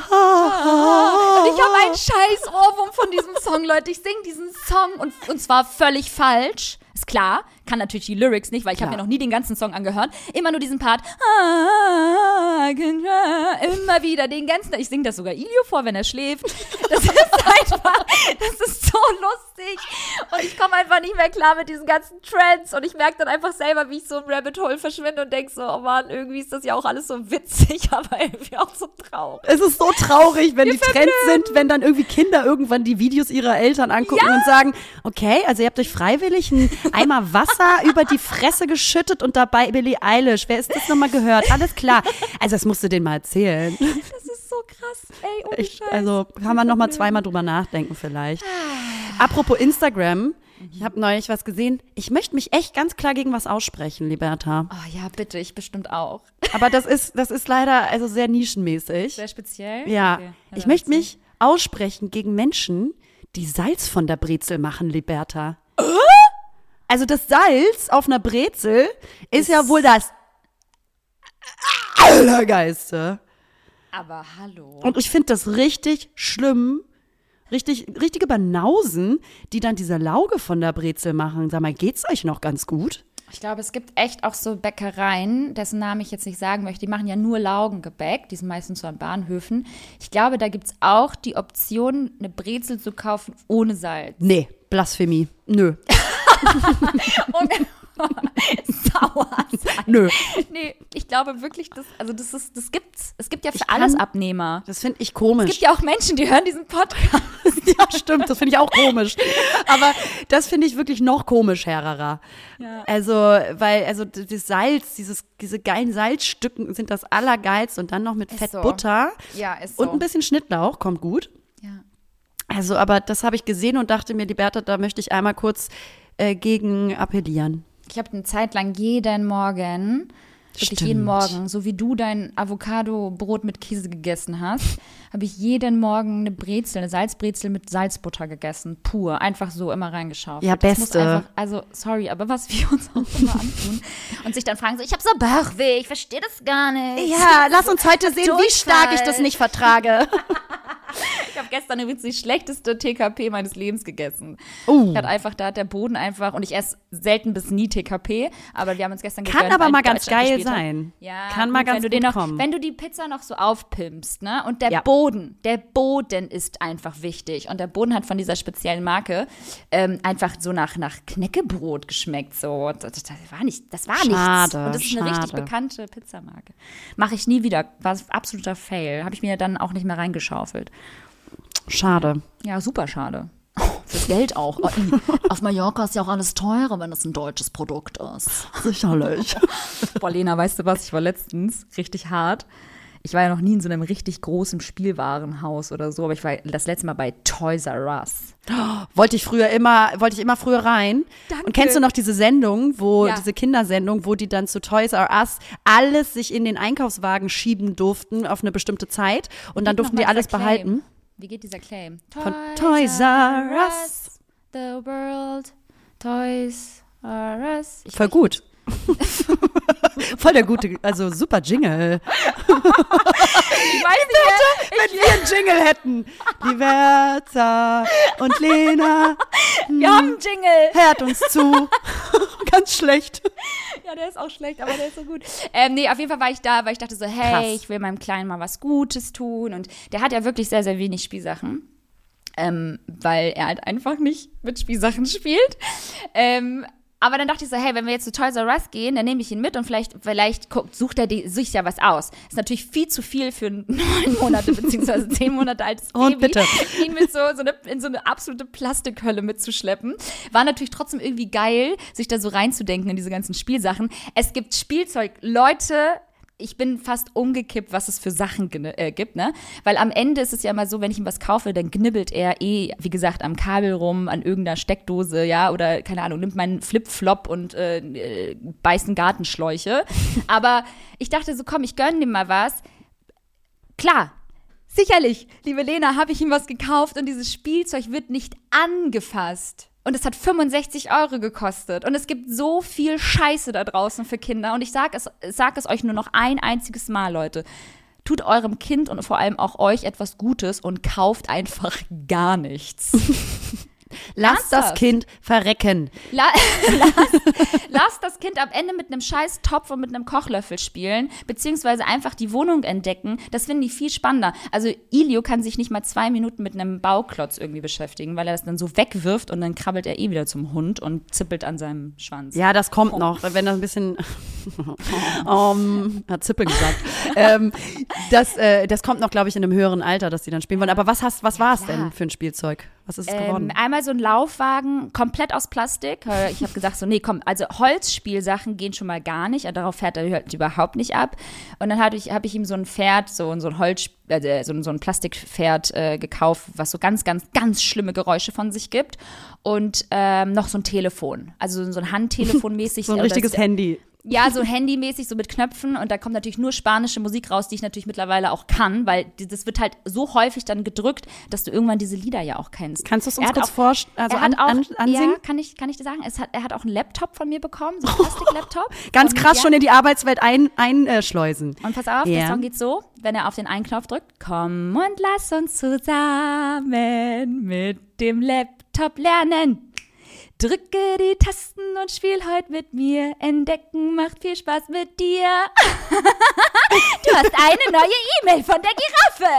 habe einen scheiß Ohrwurm von diesem Song, Leute. Ich singe diesen Song und zwar völlig falsch. Ist klar, kann natürlich die Lyrics nicht, weil ich habe mir noch nie den ganzen Song angehört. Immer nur diesen Part. Immer wieder den ganzen. Ich singe das sogar Ilio vor, wenn er schläft. Das ist so lustig. Und ich komme einfach nicht mehr klar mit diesen ganzen Trends. Und ich merke dann einfach selber, wie ich so im Rabbit Hole verschwinde und denke so, oh Mann, irgendwie ist das ja auch alles so witzig, aber irgendwie auch so traurig. Es ist so traurig, wenn die Trends sind, wenn dann irgendwie Kinder irgendwann die Videos ihrer Eltern angucken und sagen, okay, also ihr habt euch freiwillig einen Eimer Wasser über die Fresse geschüttet und dabei Billie Eilish. Wer ist das nochmal gehört? Alles klar. Also das musst du denen mal erzählen. Das ist so krass, ey, ohne Scheiß. Also kann man nochmal zweimal drüber nachdenken vielleicht. Apropos Instagram, ich habe neulich was gesehen. Ich möchte mich echt ganz klar gegen was aussprechen, Liberta. Oh ja, bitte, ich bestimmt auch. Aber das ist leider also sehr nischenmäßig. Sehr speziell? Ja, Okay. ich möchte mich aussprechen gegen Menschen, die Salz von der Brezel machen, Liberta. Also das Salz auf einer Brezel ist ja wohl das Allergeilste. Aber hallo. Und ich finde das richtig schlimm. Richtige Banausen, die dann diese Lauge von der Brezel machen. Sag mal, geht's euch noch ganz gut? Ich glaube, es gibt echt auch so Bäckereien, dessen Namen ich jetzt nicht sagen möchte, die machen ja nur Laugengebäck, die sind meistens so an Bahnhöfen. Ich glaube, da gibt es auch die Option, eine Brezel zu kaufen ohne Salz. Nee, Blasphemie. Nö. Und sauer sein. Nö. Nee, ich glaube wirklich, das gibt's. Es gibt ja für alles Abnehmer. Das finde ich komisch. Es gibt ja auch Menschen, die hören diesen Podcast. Ja, stimmt, das finde ich auch komisch. Aber das finde ich wirklich noch komisch, Herrera. Ja. Also, weil, das Salz, diese geilen Salzstücken sind das Allergeilste und dann noch mit Fett so. Butter. Ja, ist so. Und ein bisschen Schnittlauch, kommt gut. Ja. Also, aber das habe ich gesehen und dachte mir, Liberta, da möchte ich einmal kurz gegen appellieren. Ich habe eine Zeit lang jeden Morgen, wirklich jeden Morgen, so wie du dein Avocado-Brot mit Käse gegessen hast, habe ich jeden Morgen eine Salzbrezel mit Salzbutter gegessen, pur, einfach so immer reingeschaufelt. Ja, das Beste. muss einfach, also sorry, aber was wir uns auch immer antun und sich dann fragen so, ich habe so Bauchweh, ich verstehe das gar nicht. Ja, lass uns heute sehen, wie stark ich das nicht vertrage. Ich habe gestern übrigens die schlechteste TKP meines Lebens gegessen. Da hat der Boden einfach, und ich esse selten bis nie TKP, aber wir haben uns gestern gegönnt. Kann aber weil mal ganz Deutschland geil gespielt hat. sein. Ja, Kann mal ganz gut kommen. Wenn du die Pizza noch so aufpimpst, ne, und der Boden ist einfach wichtig. Und der Boden hat von dieser speziellen Marke einfach so nach Knäckebrot geschmeckt. So. Das war nichts. Schade, Und das ist eine richtig bekannte Pizzamarke. Mache ich nie wieder. War ein absoluter Fail. Habe ich mir dann auch nicht mehr reingeschaufelt. Schade. Ja, super schade. Fürs Geld auch. Auf Mallorca ist ja auch alles teurer, wenn es ein deutsches Produkt ist. Sicherlich. Boah, Lena, weißt du was? Ich war letztens richtig hart. Ich war ja noch nie in so einem richtig großen Spielwarenhaus oder so, aber ich war das letzte Mal bei Toys R Us. Wollte ich immer früher rein. Danke. Und kennst du noch diese Sendung, diese Kindersendung, wo die dann zu Toys R Us alles sich in den Einkaufswagen schieben durften auf eine bestimmte Zeit und dann durften die alles behalten? Wie geht dieser Claim? Von Toys R Us. The world, Toys R Us. Voll gut. Voll der gute, also super Jingle. Ich weiß nicht, Wenn wir einen Jingle hätten. Liberta und Lena. wir haben einen Jingle. Hört uns zu. Ganz schlecht. Ja, der ist auch schlecht, aber der ist so gut. Nee, auf jeden Fall war ich da, weil ich dachte so, hey, Krass. ich will meinem Kleinen mal was Gutes tun. Und der hat ja wirklich sehr, sehr wenig Spielsachen. Weil er halt einfach nicht mit Spielsachen spielt. Aber dann dachte ich so, hey, wenn wir jetzt zu Toys R Us gehen, dann nehme ich ihn mit und vielleicht sucht er sich ja was aus. Ist natürlich viel zu viel für ein 9 Monate bzw. 10 Monate altes Baby. Und bitte. Ihn mit in so eine absolute Plastikhölle mitzuschleppen. War natürlich trotzdem irgendwie geil, sich da so reinzudenken in diese ganzen Spielsachen. Es gibt Spielzeug. Leute, ich bin fast umgekippt, was es für Sachen gibt, ne? Weil am Ende ist es ja immer so, wenn ich ihm was kaufe, dann knibbelt er wie gesagt, am Kabel rum, an irgendeiner Steckdose, ja, oder, keine Ahnung, nimmt meinen Flip-Flop und beißt in Gartenschläuche. Aber ich dachte so, komm, ich gönne ihm mal was. Klar, sicherlich, liebe Lena, habe ich ihm was gekauft und dieses Spielzeug wird nicht angefasst. Und es hat 65 € gekostet. Und es gibt so viel Scheiße da draußen für Kinder. Und ich sag es euch nur noch ein einziges Mal, Leute. Tut eurem Kind und vor allem auch euch etwas Gutes und kauft einfach gar nichts. Lasst das Kind verrecken. Lasst das Kind am Ende mit einem scheiß Topf und mit einem Kochlöffel spielen, beziehungsweise einfach die Wohnung entdecken. Das finden die viel spannender. Also Ilio kann sich nicht mal 2 Minuten mit einem Bauklotz irgendwie beschäftigen, weil er das dann so wegwirft und dann krabbelt er wieder zum Hund und zippelt an seinem Schwanz. Ja, das kommt noch, wenn das ein bisschen hat Zippeln gesagt. Das kommt noch, glaube ich, in einem höheren Alter, dass die dann spielen wollen. Aber was war es denn für ein Spielzeug? Was ist es geworden? Einmal so ein Laufwagen, komplett aus Plastik. Ich habe gesagt so, nee, komm, also Holzspielsachen gehen schon mal gar nicht. Darauf fährt er halt überhaupt nicht ab. Und dann habe ich ihm so ein Pferd, so ein Holz, so ein Plastikpferd gekauft, was so ganz, ganz, ganz schlimme Geräusche von sich gibt. Und noch so ein Telefon. Also so ein Handtelefon mäßig. So ein richtiges Handy. Ja, so handymäßig, so mit Knöpfen und da kommt natürlich nur spanische Musik raus, die ich natürlich mittlerweile auch kann, weil das wird halt so häufig dann gedrückt, dass du irgendwann diese Lieder ja auch kennst. Kannst du es uns kurz ansingen? Ja, kann ich dir sagen. Er hat auch einen Laptop von mir bekommen, so einen Plastik-Laptop. Ganz krass schon in die Arbeitswelt einschleusen. Und pass auf, der Song geht so, wenn er auf den einen Knopf drückt, komm und lass uns zusammen mit dem Laptop lernen. Drücke die Tasten und spiel heute mit mir. Entdecken macht viel Spaß mit dir. Du hast eine neue E-Mail von der Giraffe.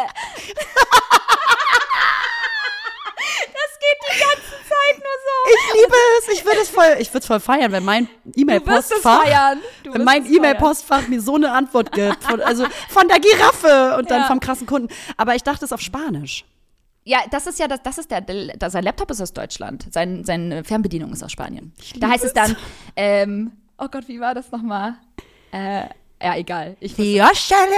Das geht die ganze Zeit nur so. Ich liebe es. Ich würde es voll feiern, wenn mein E-Mail-Postfach mir so eine Antwort gibt. Von der Giraffe und dann vom krassen Kunden. Aber ich dachte es auf Spanisch. Ja, sein Laptop ist aus Deutschland. Seine Fernbedienung ist aus Spanien. Da heißt es dann, oh Gott, wie war das nochmal? Ja, egal. Nee, wie war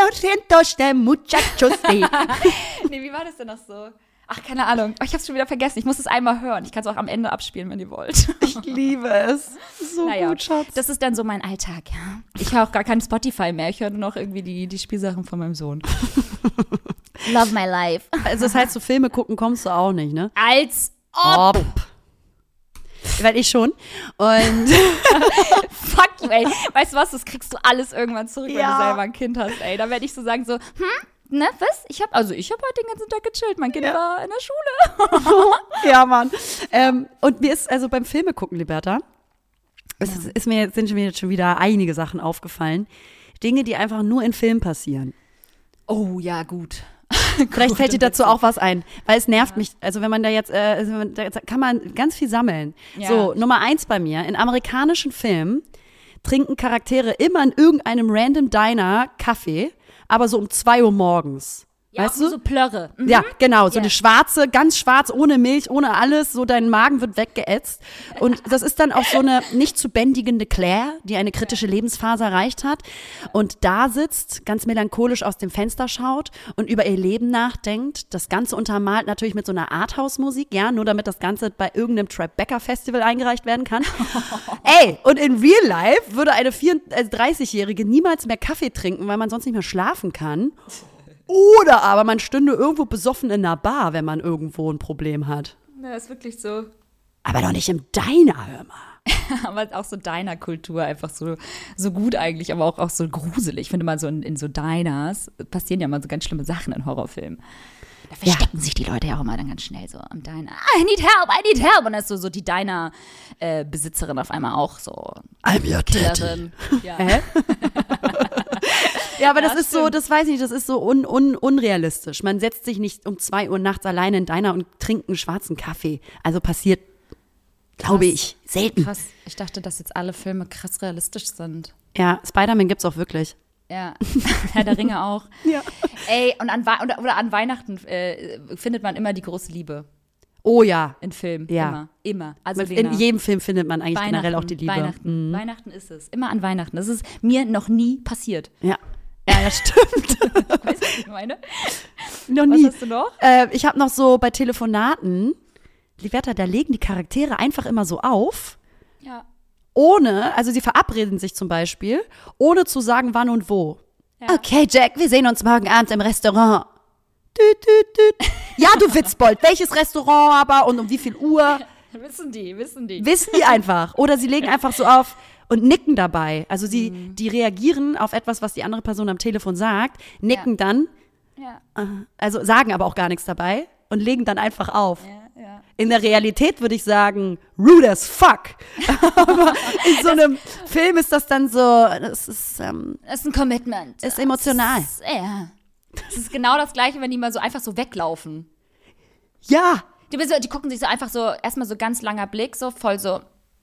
das denn noch so? Ach, keine Ahnung. Ich hab's schon wieder vergessen. Ich muss es einmal hören. Ich kann es auch am Ende abspielen, wenn ihr wollt. Ich liebe es. So gut, Schatz. Das ist dann so mein Alltag, ja. Ich höre auch gar kein Spotify mehr. Ich höre nur noch irgendwie die Spielsachen von meinem Sohn. Love my life. Also das heißt, so Filme gucken kommst du auch nicht, ne? Als ob. Weil ich schon. Und fuck you, ey. Weißt du was, das kriegst du alles irgendwann zurück, wenn du selber ein Kind hast, ey. Da werde ich so sagen so, ne, was? Ich hab heute den ganzen Tag gechillt. Mein Kind war in der Schule. Ja, Mann. Und mir ist also beim Filme gucken, Liberta, sind mir jetzt schon wieder einige Sachen aufgefallen. Dinge, die einfach nur in Filmen passieren. Oh, ja, gut. Vielleicht fällt dir dazu auch was ein, weil es nervt mich. Also wenn man da jetzt, da kann man ganz viel sammeln. Ja. So, Nummer 1 bei mir, in amerikanischen Filmen trinken Charaktere immer in irgendeinem random Diner Kaffee, aber so um 2 Uhr morgens. Ja, weißt du? So Plörre. Mhm. Ja, genau, so eine schwarze, ganz schwarz, ohne Milch, ohne alles, so dein Magen wird weggeätzt. Und das ist dann auch so eine nicht zu bändigende Claire, die eine kritische Lebensphase erreicht hat und da sitzt, ganz melancholisch aus dem Fenster schaut und über ihr Leben nachdenkt. Das Ganze untermalt natürlich mit so einer Arthouse-Musik, ja, nur damit das Ganze bei irgendeinem Tribeca-Festival eingereicht werden kann. Ey, und in Real Life würde eine 30-Jährige niemals mehr Kaffee trinken, weil man sonst nicht mehr schlafen kann. Oder aber man stünde irgendwo besoffen in einer Bar, wenn man irgendwo ein Problem hat. Ja, ist wirklich so. Aber doch nicht im Diner, hör mal. Aber auch so Diner-Kultur einfach so gut eigentlich, aber auch so gruselig. Ich finde mal so in so Diners passieren ja mal so ganz schlimme Sachen in Horrorfilmen. Da verstecken sich die Leute ja auch immer dann ganz schnell so am Diner. I need help. Und dann ist so die Diner-Besitzerin auf einmal auch so. I'm your Killerin. Ja. Ja, aber das ist so, das weiß ich nicht, das ist so unrealistisch. Man setzt sich nicht um 2 Uhr nachts alleine in Diner und trinkt einen schwarzen Kaffee. Also passiert, glaube ich, selten. Krass, ich dachte, dass jetzt alle Filme krass realistisch sind. Ja, Spider-Man gibt's auch wirklich. Ja, Herr der Ringe auch. Ja. Ey, und an Weihnachten findet man immer die große Liebe. Oh ja. In Filmen, ja. Immer. Also in jedem Film findet man eigentlich generell auch die Liebe. Weihnachten ist es. Immer an Weihnachten. Das ist mir noch nie passiert. Ja. Ja, stimmt. Weißt du, was ich meine? Noch nie. Was hast du noch? Ich habe noch so bei Telefonaten, Liberta, da legen die Charaktere einfach immer so auf, Ja. also sie verabreden sich zum Beispiel, ohne zu sagen, wann und wo. Ja. Okay, Jack, wir sehen uns morgen Abend im Restaurant. Düt, düt, düt. Ja, du Witzbold, welches Restaurant aber und um wie viel Uhr? Wissen die. Wissen die einfach. Oder sie legen einfach so auf und nicken dabei. Also die reagieren auf etwas, was die andere Person am Telefon sagt, nicken dann, also sagen aber auch gar nichts dabei und legen dann einfach auf. Ja. In der Realität würde ich sagen, rude as fuck. Aber in so einem Film ist das dann so, das ist ein Commitment. Ist emotional. Das ist genau das Gleiche, wenn die mal so einfach so weglaufen. Ja. Die gucken sich so einfach so, erstmal so ganz langer Blick, so voll so.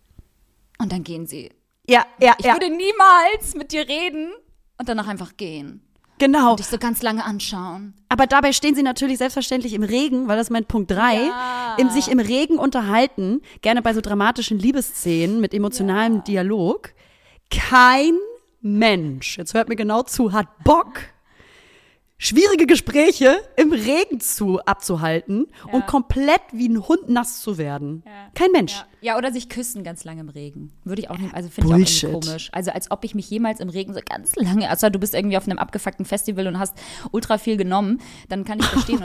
Und dann gehen sie. Ja. Ich würde niemals mit dir reden und danach einfach gehen. Genau. Und dich so ganz lange anschauen. Aber dabei stehen sie natürlich selbstverständlich im Regen, weil das ist mein Punkt 3, sich im Regen unterhalten, gerne bei so dramatischen Liebesszenen mit emotionalem Dialog. Kein Mensch, jetzt hört mir genau zu, hat Bock, schwierige Gespräche im Regen abzuhalten und komplett wie ein Hund nass zu werden. Ja. Kein Mensch. Ja, oder sich küssen ganz lange im Regen. Würde ich auch nicht, also finde ich auch irgendwie komisch. Also als ob ich mich jemals im Regen so ganz lange, also du bist irgendwie auf einem abgefuckten Festival und hast ultra viel genommen, dann kann ich verstehen,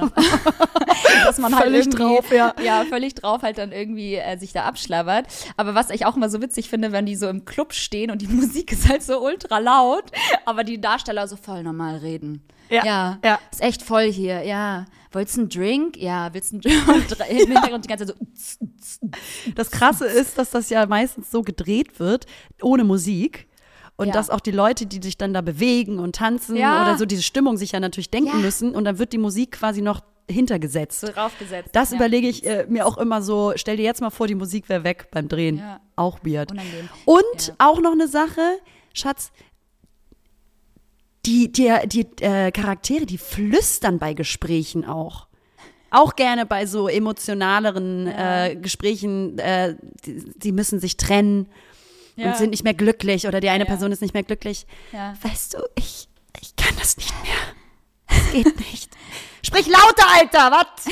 dass man halt völlig drauf, völlig drauf halt dann irgendwie sich da abschlabbert. Aber was ich auch immer so witzig finde, wenn die so im Club stehen und die Musik ist halt so ultra laut, aber die Darsteller so voll normal reden. Ja, ist echt voll hier, ja. Wolltest du einen Drink? Ja, willst du einen Drink? Und im Hintergrund die ganze Zeit so. Das Krasse ist, dass das ja meistens so gedreht wird, ohne Musik. Und dass auch die Leute, die sich dann da bewegen und tanzen oder so diese Stimmung sich ja natürlich denken müssen. Und dann wird die Musik quasi noch hintergesetzt. So raufgesetzt. Das überlege ich mir auch immer so, stell dir jetzt mal vor, die Musik wäre weg beim Drehen. Ja. Auch weird. Unangenehm. Und auch noch eine Sache, Schatz, die Charaktere, die flüstern bei Gesprächen auch. Auch gerne bei so emotionaleren Gesprächen, die müssen sich trennen und sind nicht mehr glücklich oder die eine Person ist nicht mehr glücklich. Ja. Weißt du, ich kann das nicht mehr. Es geht nicht. Sprich lauter, Alter, was?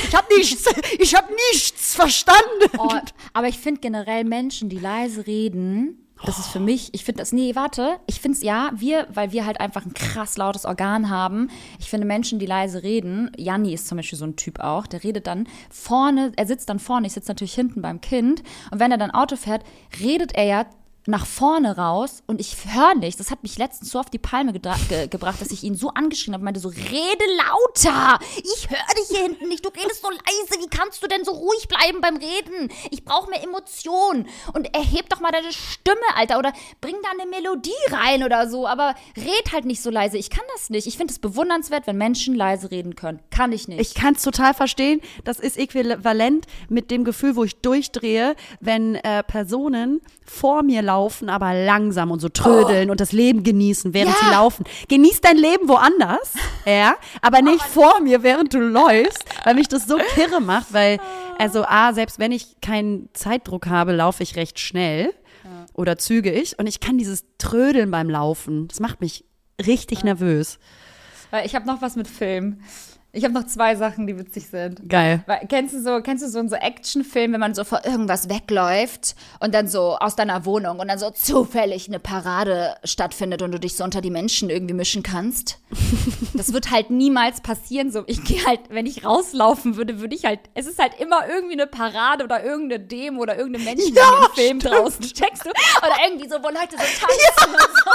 Ich hab nichts verstanden. Oh, aber ich finde generell Menschen, die leise reden, das ist für mich, ich finde das, ich finde es weil wir halt einfach ein krass lautes Organ haben. Ich finde Menschen, die leise reden, Janni ist zum Beispiel so ein Typ auch, der redet dann vorne, er sitzt dann vorne, ich sitze natürlich hinten beim Kind und wenn er dann Auto fährt, redet er ja nach vorne raus und ich höre nichts. Das hat mich letztens so auf die Palme gebracht, dass ich ihn so angeschrien habe, meinte so, rede lauter! Ich höre dich hier hinten nicht, du redest so leise, wie kannst du denn so ruhig bleiben beim Reden? Ich brauche mehr Emotion und erheb doch mal deine Stimme, Alter, oder bring da eine Melodie rein oder so, aber red halt nicht so leise. Ich kann das nicht. Ich finde es bewundernswert, wenn Menschen leise reden können. Kann ich nicht. Ich kann es total verstehen. Das ist äquivalent mit dem Gefühl, wo ich durchdrehe, wenn Personen vor mir laufen, aber langsam und so trödeln und das Leben genießen, während sie laufen. Genieß dein Leben woanders, aber nicht vor mir, während du läufst, weil mich das so kirre macht, weil, selbst wenn ich keinen Zeitdruck habe, laufe ich recht schnell oder zügig und ich kann dieses Trödeln beim Laufen, das macht mich richtig nervös. Ich habe noch was mit Film. Ich habe noch 2 Sachen, die witzig sind. Geil. Kennst du so in so Actionfilmen, wenn man so vor irgendwas wegläuft und dann so aus deiner Wohnung und dann so zufällig eine Parade stattfindet und du dich so unter die Menschen irgendwie mischen kannst? Das wird halt niemals passieren. So, ich gehe halt, wenn ich rauslaufen würde ich halt, es ist halt immer irgendwie eine Parade oder irgendeine Demo oder irgendeine Menschen in dem Film draußen, checkst du? Oder irgendwie so, wo Leute so tanzen und so.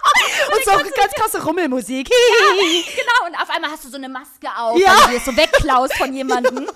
Und so ganz krasse Rummelmusik. Genau, und auf einmal hast du so eine Maske auf, weil du dir so wegklaust von jemandem. So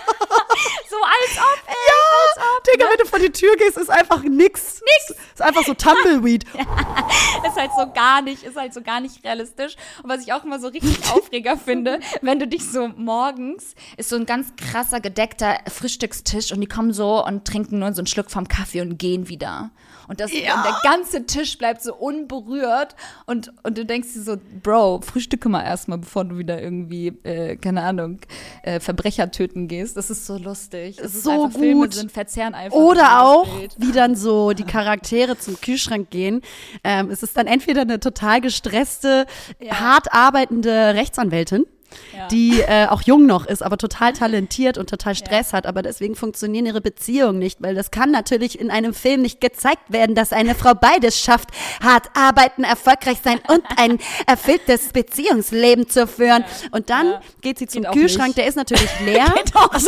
als ob, ey. Ja, Digga, wenn du vor die Tür gehst, ist einfach nix. Ist einfach so Tumbleweed. Ist halt so gar nicht realistisch. Und was ich auch immer so richtig Aufreger finde, wenn du dich so morgens, ist so ein ganz krasser gedeckter Frühstückstisch und die kommen so und trinken nur so einen Schluck vom Kaffee und gehen wieder. Und der ganze Tisch bleibt so unberührt und du denkst dir so, Bro, frühstücke mal erstmal, bevor du wieder irgendwie, keine Ahnung, Verbrecher töten gehst. Das ist so lustig. Es ist so gut. Filme sind verzerren einfach. Oder auch, wie dann so die Charaktere zum Kühlschrank gehen. Es ist dann entweder eine total gestresste, hart arbeitende Rechtsanwältin, die auch jung noch ist, aber total talentiert und total Stress hat, aber deswegen funktionieren ihre Beziehungen nicht, weil das kann natürlich in einem Film nicht gezeigt werden, dass eine Frau beides schafft, hart arbeiten, erfolgreich sein und ein erfülltes Beziehungsleben zu führen. Und dann geht sie zum Kühlschrank, nicht. Der ist natürlich leer. Achso.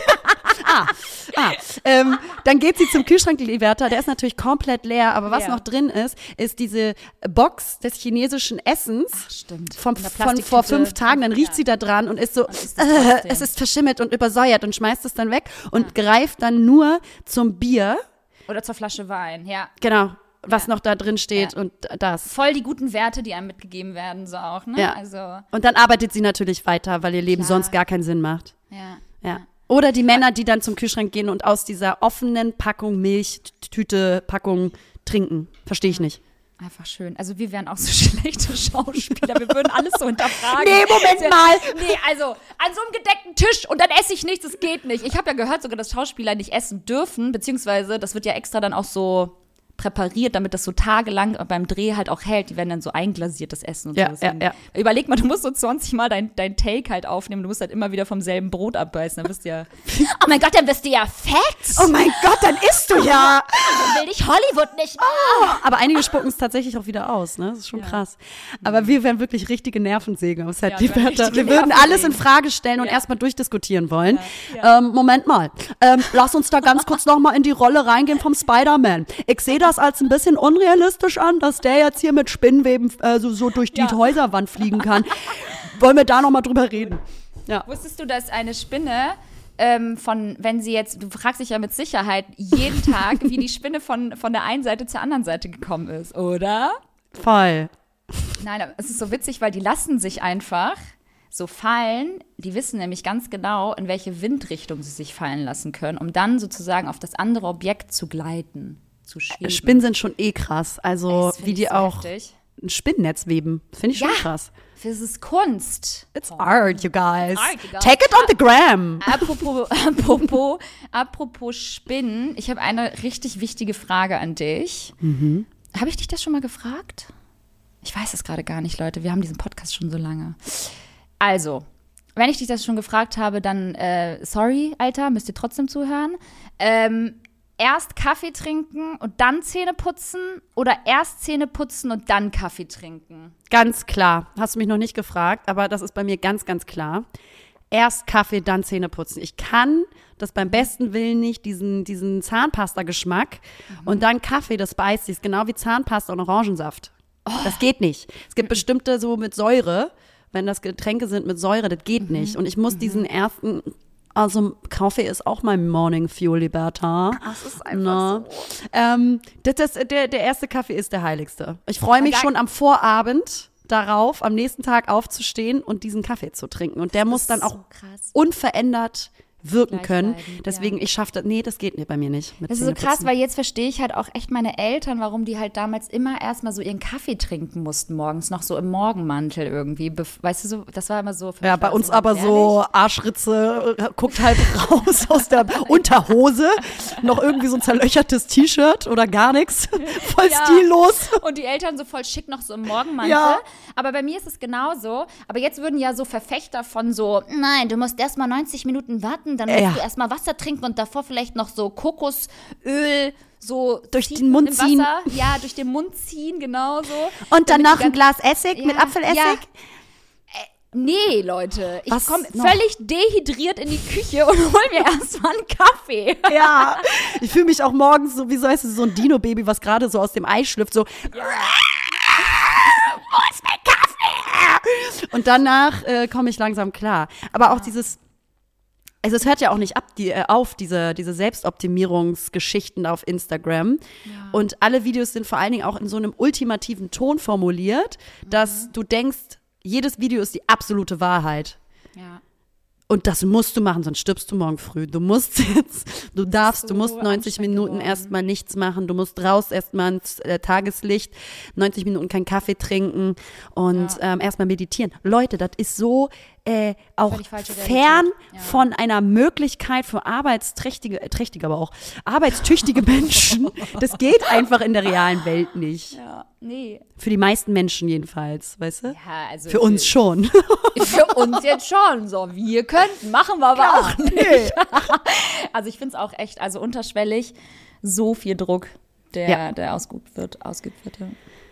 Dann geht sie zum Kühlschrank, die Liberta, der ist natürlich komplett leer, aber was noch drin ist diese Box des chinesischen Essens. Ach, stimmt. Von vor 5 Tagen, dann riecht sie da dran und ist so, es ist verschimmelt und übersäuert und schmeißt es dann weg und greift dann nur zum Bier. Oder zur Flasche Wein, ja. Genau, was noch da drin steht und das. Voll die guten Werte, die einem mitgegeben werden, so auch, ne? Ja. Also. Und dann arbeitet sie natürlich weiter, weil ihr Leben sonst gar keinen Sinn macht. Ja. Oder die Männer, die dann zum Kühlschrank gehen und aus dieser offenen Packung Milchtüte Packung trinken. Verstehe ich nicht. Einfach schön. Also wir wären auch so schlechte Schauspieler. Wir würden alles so hinterfragen. Nee, Moment mal. Nee, also an so einem gedeckten Tisch und dann esse ich nichts, das geht nicht. Ich habe ja gehört sogar, dass Schauspieler nicht essen dürfen, beziehungsweise das wird ja extra dann auch so präpariert, damit das so tagelang beim Dreh halt auch hält. Die werden dann so einglasiert, das Essen und so. Ja. Überleg mal, du musst so 20 Mal dein Take halt aufnehmen. Du musst halt immer wieder vom selben Brot abbeißen. Dann bist du ja oh mein Gott, dann bist du ja fett. Oh mein Gott, dann isst du ja. Dann will dich Hollywood nicht mehr. Oh, aber einige spucken es tatsächlich auch wieder aus, ne? Das ist schon krass. Aber wir wären wirklich richtige Nervensägen aus Set. Wir würden alles in Frage stellen und erstmal durchdiskutieren wollen. Moment mal, lass uns da ganz kurz noch mal in die Rolle reingehen vom Spider-Man. Ich sehe das als ein bisschen unrealistisch an, dass der jetzt hier mit Spinnenweben so durch die Häuserwand fliegen kann. Wollen wir da noch mal drüber reden? Ja. Wusstest du, dass eine Spinne wenn sie jetzt, du fragst dich ja mit Sicherheit jeden Tag, wie die Spinne von der einen Seite zur anderen Seite gekommen ist, oder? Voll. Nein, es ist so witzig, weil die lassen sich einfach so fallen. Die wissen nämlich ganz genau, in welche Windrichtung sie sich fallen lassen können, um dann sozusagen auf das andere Objekt zu gleiten. Spinnen sind schon krass. Also wie die auch heftig. Ein Spinnennetz weben. Finde ich schon krass. Das ist Kunst. It's art, you guys. Take it on the gram. Apropos Spinnen, ich habe eine richtig wichtige Frage an dich. Habe ich dich das schon mal gefragt? Ich weiß es gerade gar nicht, Leute. Wir haben diesen Podcast schon so lange. Also, wenn ich dich das schon gefragt habe, dann sorry, Alter, müsst ihr trotzdem zuhören. Erst Kaffee trinken und dann Zähne putzen oder erst Zähne putzen und dann Kaffee trinken? Ganz klar. Hast du mich noch nicht gefragt, aber das ist bei mir ganz, ganz klar. Erst Kaffee, dann Zähne putzen. Ich kann das beim besten Willen nicht, diesen Zahnpasta-Geschmack und dann Kaffee, das beißt sich, genau wie Zahnpasta und Orangensaft. Das geht nicht. Es gibt bestimmte so mit Säure, wenn das Getränke sind mit Säure, das geht nicht. Und ich muss diesen ersten... Also Kaffee ist auch mein Morning Fuel, Liberta. Das ist einfach so. Der erste Kaffee ist der heiligste. Ich freue mich schon am Vorabend darauf, am nächsten Tag aufzustehen und diesen Kaffee zu trinken. Und der muss dann auch unverändert wirken können. Deswegen, ich schaffe das. Nee, das geht bei mir nicht. Das ist so krass, weil jetzt verstehe ich halt auch echt meine Eltern, warum die halt damals immer erstmal so ihren Kaffee trinken mussten morgens, noch so im Morgenmantel irgendwie. Weißt du, so, das war immer so. Ja, bei uns aber so Arschritze, guckt halb raus aus der Unterhose, noch irgendwie so ein zerlöchertes T-Shirt oder gar nichts. Voll stillos. Und die Eltern so voll schick noch so im Morgenmantel. Ja. Aber bei mir ist es genauso. Aber jetzt würden ja so Verfechter von so, nein, du musst erstmal 90 Minuten warten, dann musst du erstmal Wasser trinken und davor vielleicht noch so Kokosöl so durch den Mund ziehen. Wasser. Ja, durch den Mund ziehen, genau so. Und danach ein Glas Essig mit Apfelessig? Ja. Nee, Leute, ich komme völlig dehydriert in die Küche und hol mir erstmal einen Kaffee. Ja, ich fühle mich auch morgens so, wie so ein Dino-Baby, was gerade so aus dem Ei schlüpft, so. Ja. Wo ist mein Kaffee? Und danach komme ich langsam klar. Aber auch dieses, also es hört ja auch nicht auf, diese Selbstoptimierungsgeschichten auf Instagram. Ja. Und alle Videos sind vor allen Dingen auch in so einem ultimativen Ton formuliert, dass du denkst, jedes Video ist die absolute Wahrheit. Ja. Und das musst du machen, sonst stirbst du morgen früh. Du musst 90 Minuten erstmal nichts machen. Du musst raus erstmal ins Tageslicht, 90 Minuten keinen Kaffee trinken und erstmal meditieren. Leute, das ist so auch Völlig falsche fern Realität. von einer Möglichkeit für arbeitstüchtige Menschen. Das geht einfach in der realen Welt nicht. Ja, nee. Für die meisten Menschen jedenfalls, weißt du? Ja, also Für uns schon. Für uns jetzt schon. So, wir könnten, machen wir aber auch nicht. Also ich finde es auch echt, also unterschwellig, so viel Druck, der ausgeübt wird. Ja.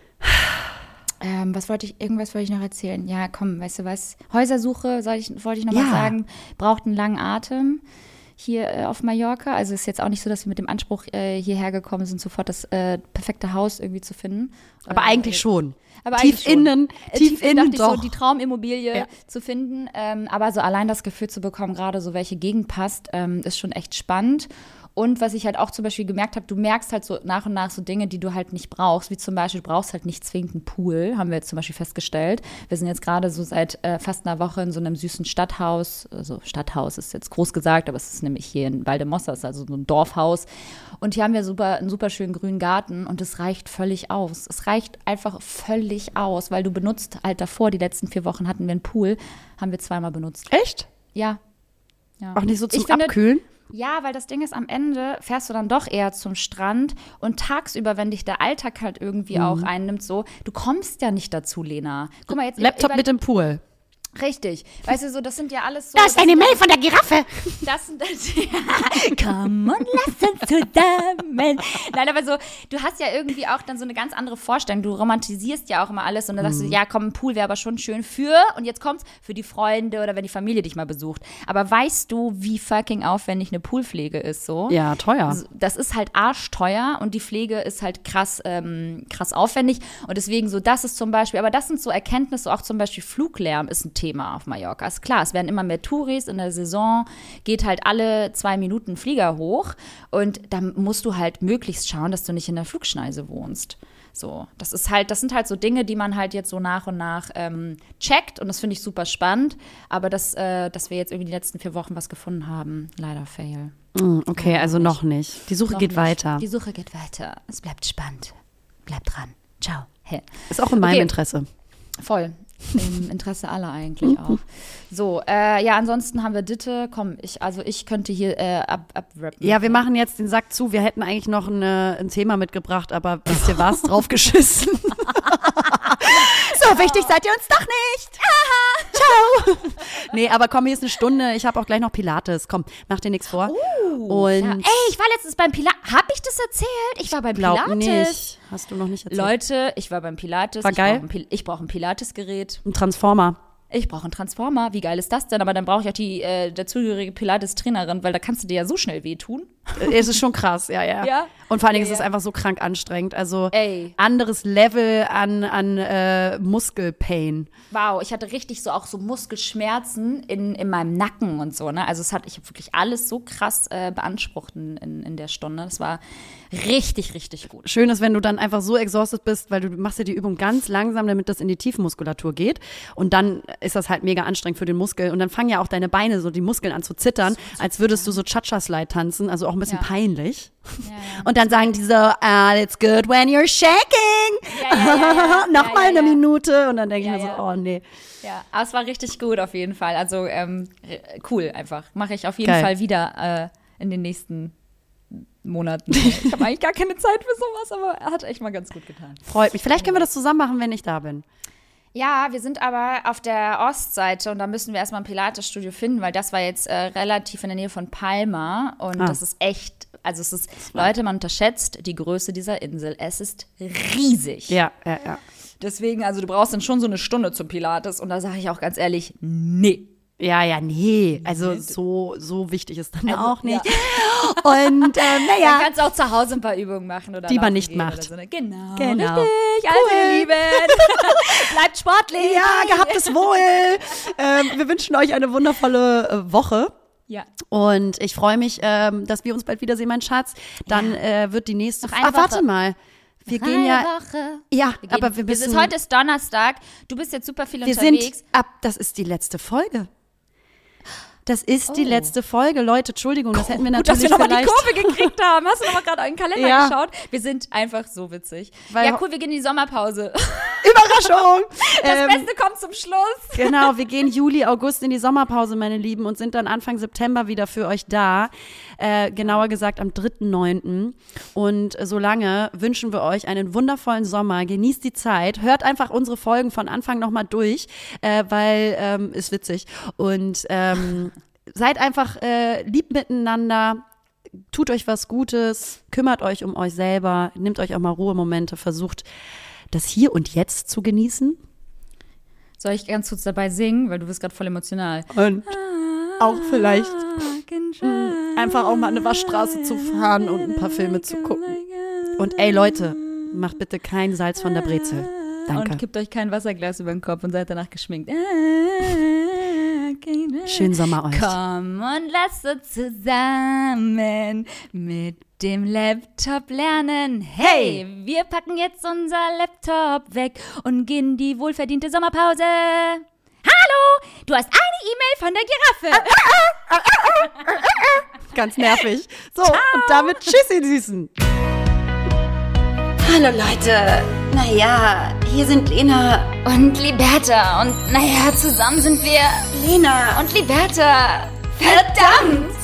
Irgendwas wollte ich noch erzählen. Ja, komm, weißt du was? Häusersuche, wollte ich noch mal sagen, braucht einen langen Atem hier auf Mallorca. Also ist jetzt auch nicht so, dass wir mit dem Anspruch hierher gekommen sind, sofort das perfekte Haus irgendwie zu finden. Aber eigentlich schon. Aber tief innen dachte doch. Ich so, die Traumimmobilie zu finden. Aber so allein das Gefühl zu bekommen, gerade so welche Gegend passt, ist schon echt spannend. Und was ich halt auch zum Beispiel gemerkt habe, du merkst halt so nach und nach so Dinge, die du halt nicht brauchst, wie zum Beispiel, du brauchst halt nicht zwingend einen Pool, haben wir jetzt zum Beispiel festgestellt. Wir sind jetzt gerade so seit fast einer Woche in so einem süßen Stadthaus, also Stadthaus ist jetzt groß gesagt, aber es ist nämlich hier in Valdemossa, also so ein Dorfhaus. Und hier haben wir einen super schönen grünen Garten und es reicht völlig aus. Es reicht einfach völlig aus, weil du benutzt halt davor, die letzten 4 Wochen hatten wir einen Pool, haben wir 2-mal benutzt. Echt? Ja. Auch nicht so zum Abkühlen? Ja, weil das Ding ist, am Ende fährst du dann doch eher zum Strand und tagsüber, wenn dich der Alltag halt irgendwie auch einnimmt, so, du kommst ja nicht dazu, Lena. Guck mal, jetzt Laptop mit dem Pool. Richtig. Weißt du, so, das sind ja alles so. Da ist eine Mail von der Giraffe. Das sind Komm und lass uns zusammen. Nein, aber so, du hast ja irgendwie auch dann so eine ganz andere Vorstellung. Du romantisierst ja auch immer alles und dann sagst du, ja, komm, ein Pool wäre aber schon schön und jetzt kommt's, für die Freunde oder wenn die Familie dich mal besucht. Aber weißt du, wie fucking aufwendig eine Poolpflege ist so? Ja, teuer. Das ist halt arschteuer und die Pflege ist halt krass aufwendig und deswegen so, das ist zum Beispiel, aber das sind so Erkenntnisse, auch zum Beispiel Fluglärm ist ein Thema auf Mallorca. Ist klar, es werden immer mehr Touris, in der Saison geht halt alle 2 Minuten ein Flieger hoch und da musst du halt möglichst schauen, dass du nicht in der Flugschneise wohnst. So, das sind halt so Dinge, die man halt jetzt so nach und nach checkt und das finde ich super spannend, aber dass wir jetzt irgendwie die letzten 4 Wochen was gefunden haben, leider fail. Okay, also noch nicht. Die Suche geht weiter. Die Suche geht weiter. Es bleibt spannend. Bleib dran. Ciao. Hey. Ist auch in meinem Interesse. Voll. Im Interesse aller eigentlich auch. So, ja, ansonsten haben wir Ditte. Komm, ich könnte hier abrappen. Ja, wir machen jetzt den Sack zu. Wir hätten eigentlich noch ein Thema mitgebracht, aber wisst ihr was? Draufgeschissen. So wichtig seid ihr uns doch nicht. Ciao. Nee, aber komm, hier ist eine Stunde. Ich habe auch gleich noch Pilates. Komm, mach dir nichts vor. Und ja. Ey, ich war letztens beim Pilates. Hab ich das erzählt? Ich war beim Pilates. Nicht. Hast du noch nicht erzählt. Leute, ich war beim Pilates. War geil? Ich brauche ein Pilates-Gerät. Ein Transformer. Ich brauche einen Transformer. Wie geil ist das denn? Aber dann brauche ich auch die dazugehörige Pilates-Trainerin, weil da kannst du dir ja so schnell wehtun. Es ist schon krass, ja. Ja? Und vor allen Dingen ist es einfach so krank anstrengend. Also Ey. anderes Level an Muskelpain. Wow, ich hatte richtig auch so Muskelschmerzen in meinem Nacken und so. Ne? Also ich habe wirklich alles so krass beansprucht in der Stunde. Das war richtig, richtig gut. Schön ist, wenn du dann einfach so exhausted bist, weil du machst ja die Übung ganz langsam, damit das in die Tiefenmuskulatur geht. Und dann ist das halt mega anstrengend für den Muskel. Und dann fangen ja auch deine Beine, so die Muskeln an zu zittern, als würdest du so Cha-Cha-Slide tanzen. Also auch ein bisschen peinlich. Ja. Und dann sagen die so, it's good when you're shaking. Ja. Nochmal eine Minute. Und dann denke ich mir so, oh nee. Ja, aber es war richtig gut auf jeden Fall. Also cool einfach. Mache ich auf jeden Fall wieder in den nächsten Monaten. Ich habe eigentlich gar keine Zeit für sowas, aber hat echt mal ganz gut getan. Freut mich. Vielleicht können wir das zusammen machen, wenn ich da bin. Ja, wir sind aber auf der Ostseite und da müssen wir erstmal ein Pilates-Studio finden, weil das war jetzt relativ in der Nähe von Palma und das ist echt, also es ist, Leute, man unterschätzt die Größe dieser Insel. Es ist riesig. Ja. Deswegen, also du brauchst dann schon so eine Stunde zum Pilates und da sage ich auch ganz ehrlich, nee. Ja, nee. Also so wichtig ist dann auch nicht. Ja. Und naja. Dann kannst du auch zu Hause ein paar Übungen machen. Oder die man nicht macht. So. Genau. Richtig. Cool. Also, ihr Lieben, bleibt sportlich. Ja, gehabt es wohl. Wir wünschen euch eine wundervolle Woche. Ja. Und ich freue mich, dass wir uns bald wiedersehen, mein Schatz. Dann wird die nächste Woche. Warte mal. Wir gehen ja. Woche. Ja, aber wir müssen. Heute ist Donnerstag. Du bist jetzt super viel unterwegs. Das ist die letzte Folge. Das ist die letzte Folge. Leute, Entschuldigung, das hätten wir natürlich dass wir nochmal vielleicht... die Kurve gekriegt haben. Hast du nochmal gerade einen Kalender geschaut? Wir sind einfach so witzig. Ja, cool, wir gehen in die Sommerpause. Überraschung! Das Beste kommt zum Schluss. Genau, wir gehen Juli, August in die Sommerpause, meine Lieben, und sind dann Anfang September wieder für euch da. Genauer gesagt am 3.9. Und solange wünschen wir euch einen wundervollen Sommer. Genießt die Zeit. Hört einfach unsere Folgen von Anfang nochmal durch, weil ist witzig. Und seid einfach lieb miteinander. Tut euch was Gutes. Kümmert euch um euch selber. Nehmt euch auch mal Ruhemomente. Versucht, das Hier und Jetzt zu genießen. Soll ich ganz kurz dabei singen? Weil du bist gerade voll emotional. Und auch vielleicht einfach auch mal eine Waschstraße zu fahren und ein paar Filme zu gucken. Und ey Leute, macht bitte kein Salz von der Brezel. Danke. Und kippt euch kein Wasserglas über den Kopf und seid danach geschminkt. Schönen Sommer euch. Komm und lasst uns zusammen mit dem Laptop lernen. Hey, wir packen jetzt unser Laptop weg und gehen in die wohlverdiente Sommerpause. Hallo, du hast eine E-Mail von der Giraffe. Ganz nervig. So, ciao. Und damit tschüss, ihr Süßen. Hallo Leute. Naja, hier sind Lena und Liberta. Und naja, zusammen sind wir Lena und Liberta. Verdammt!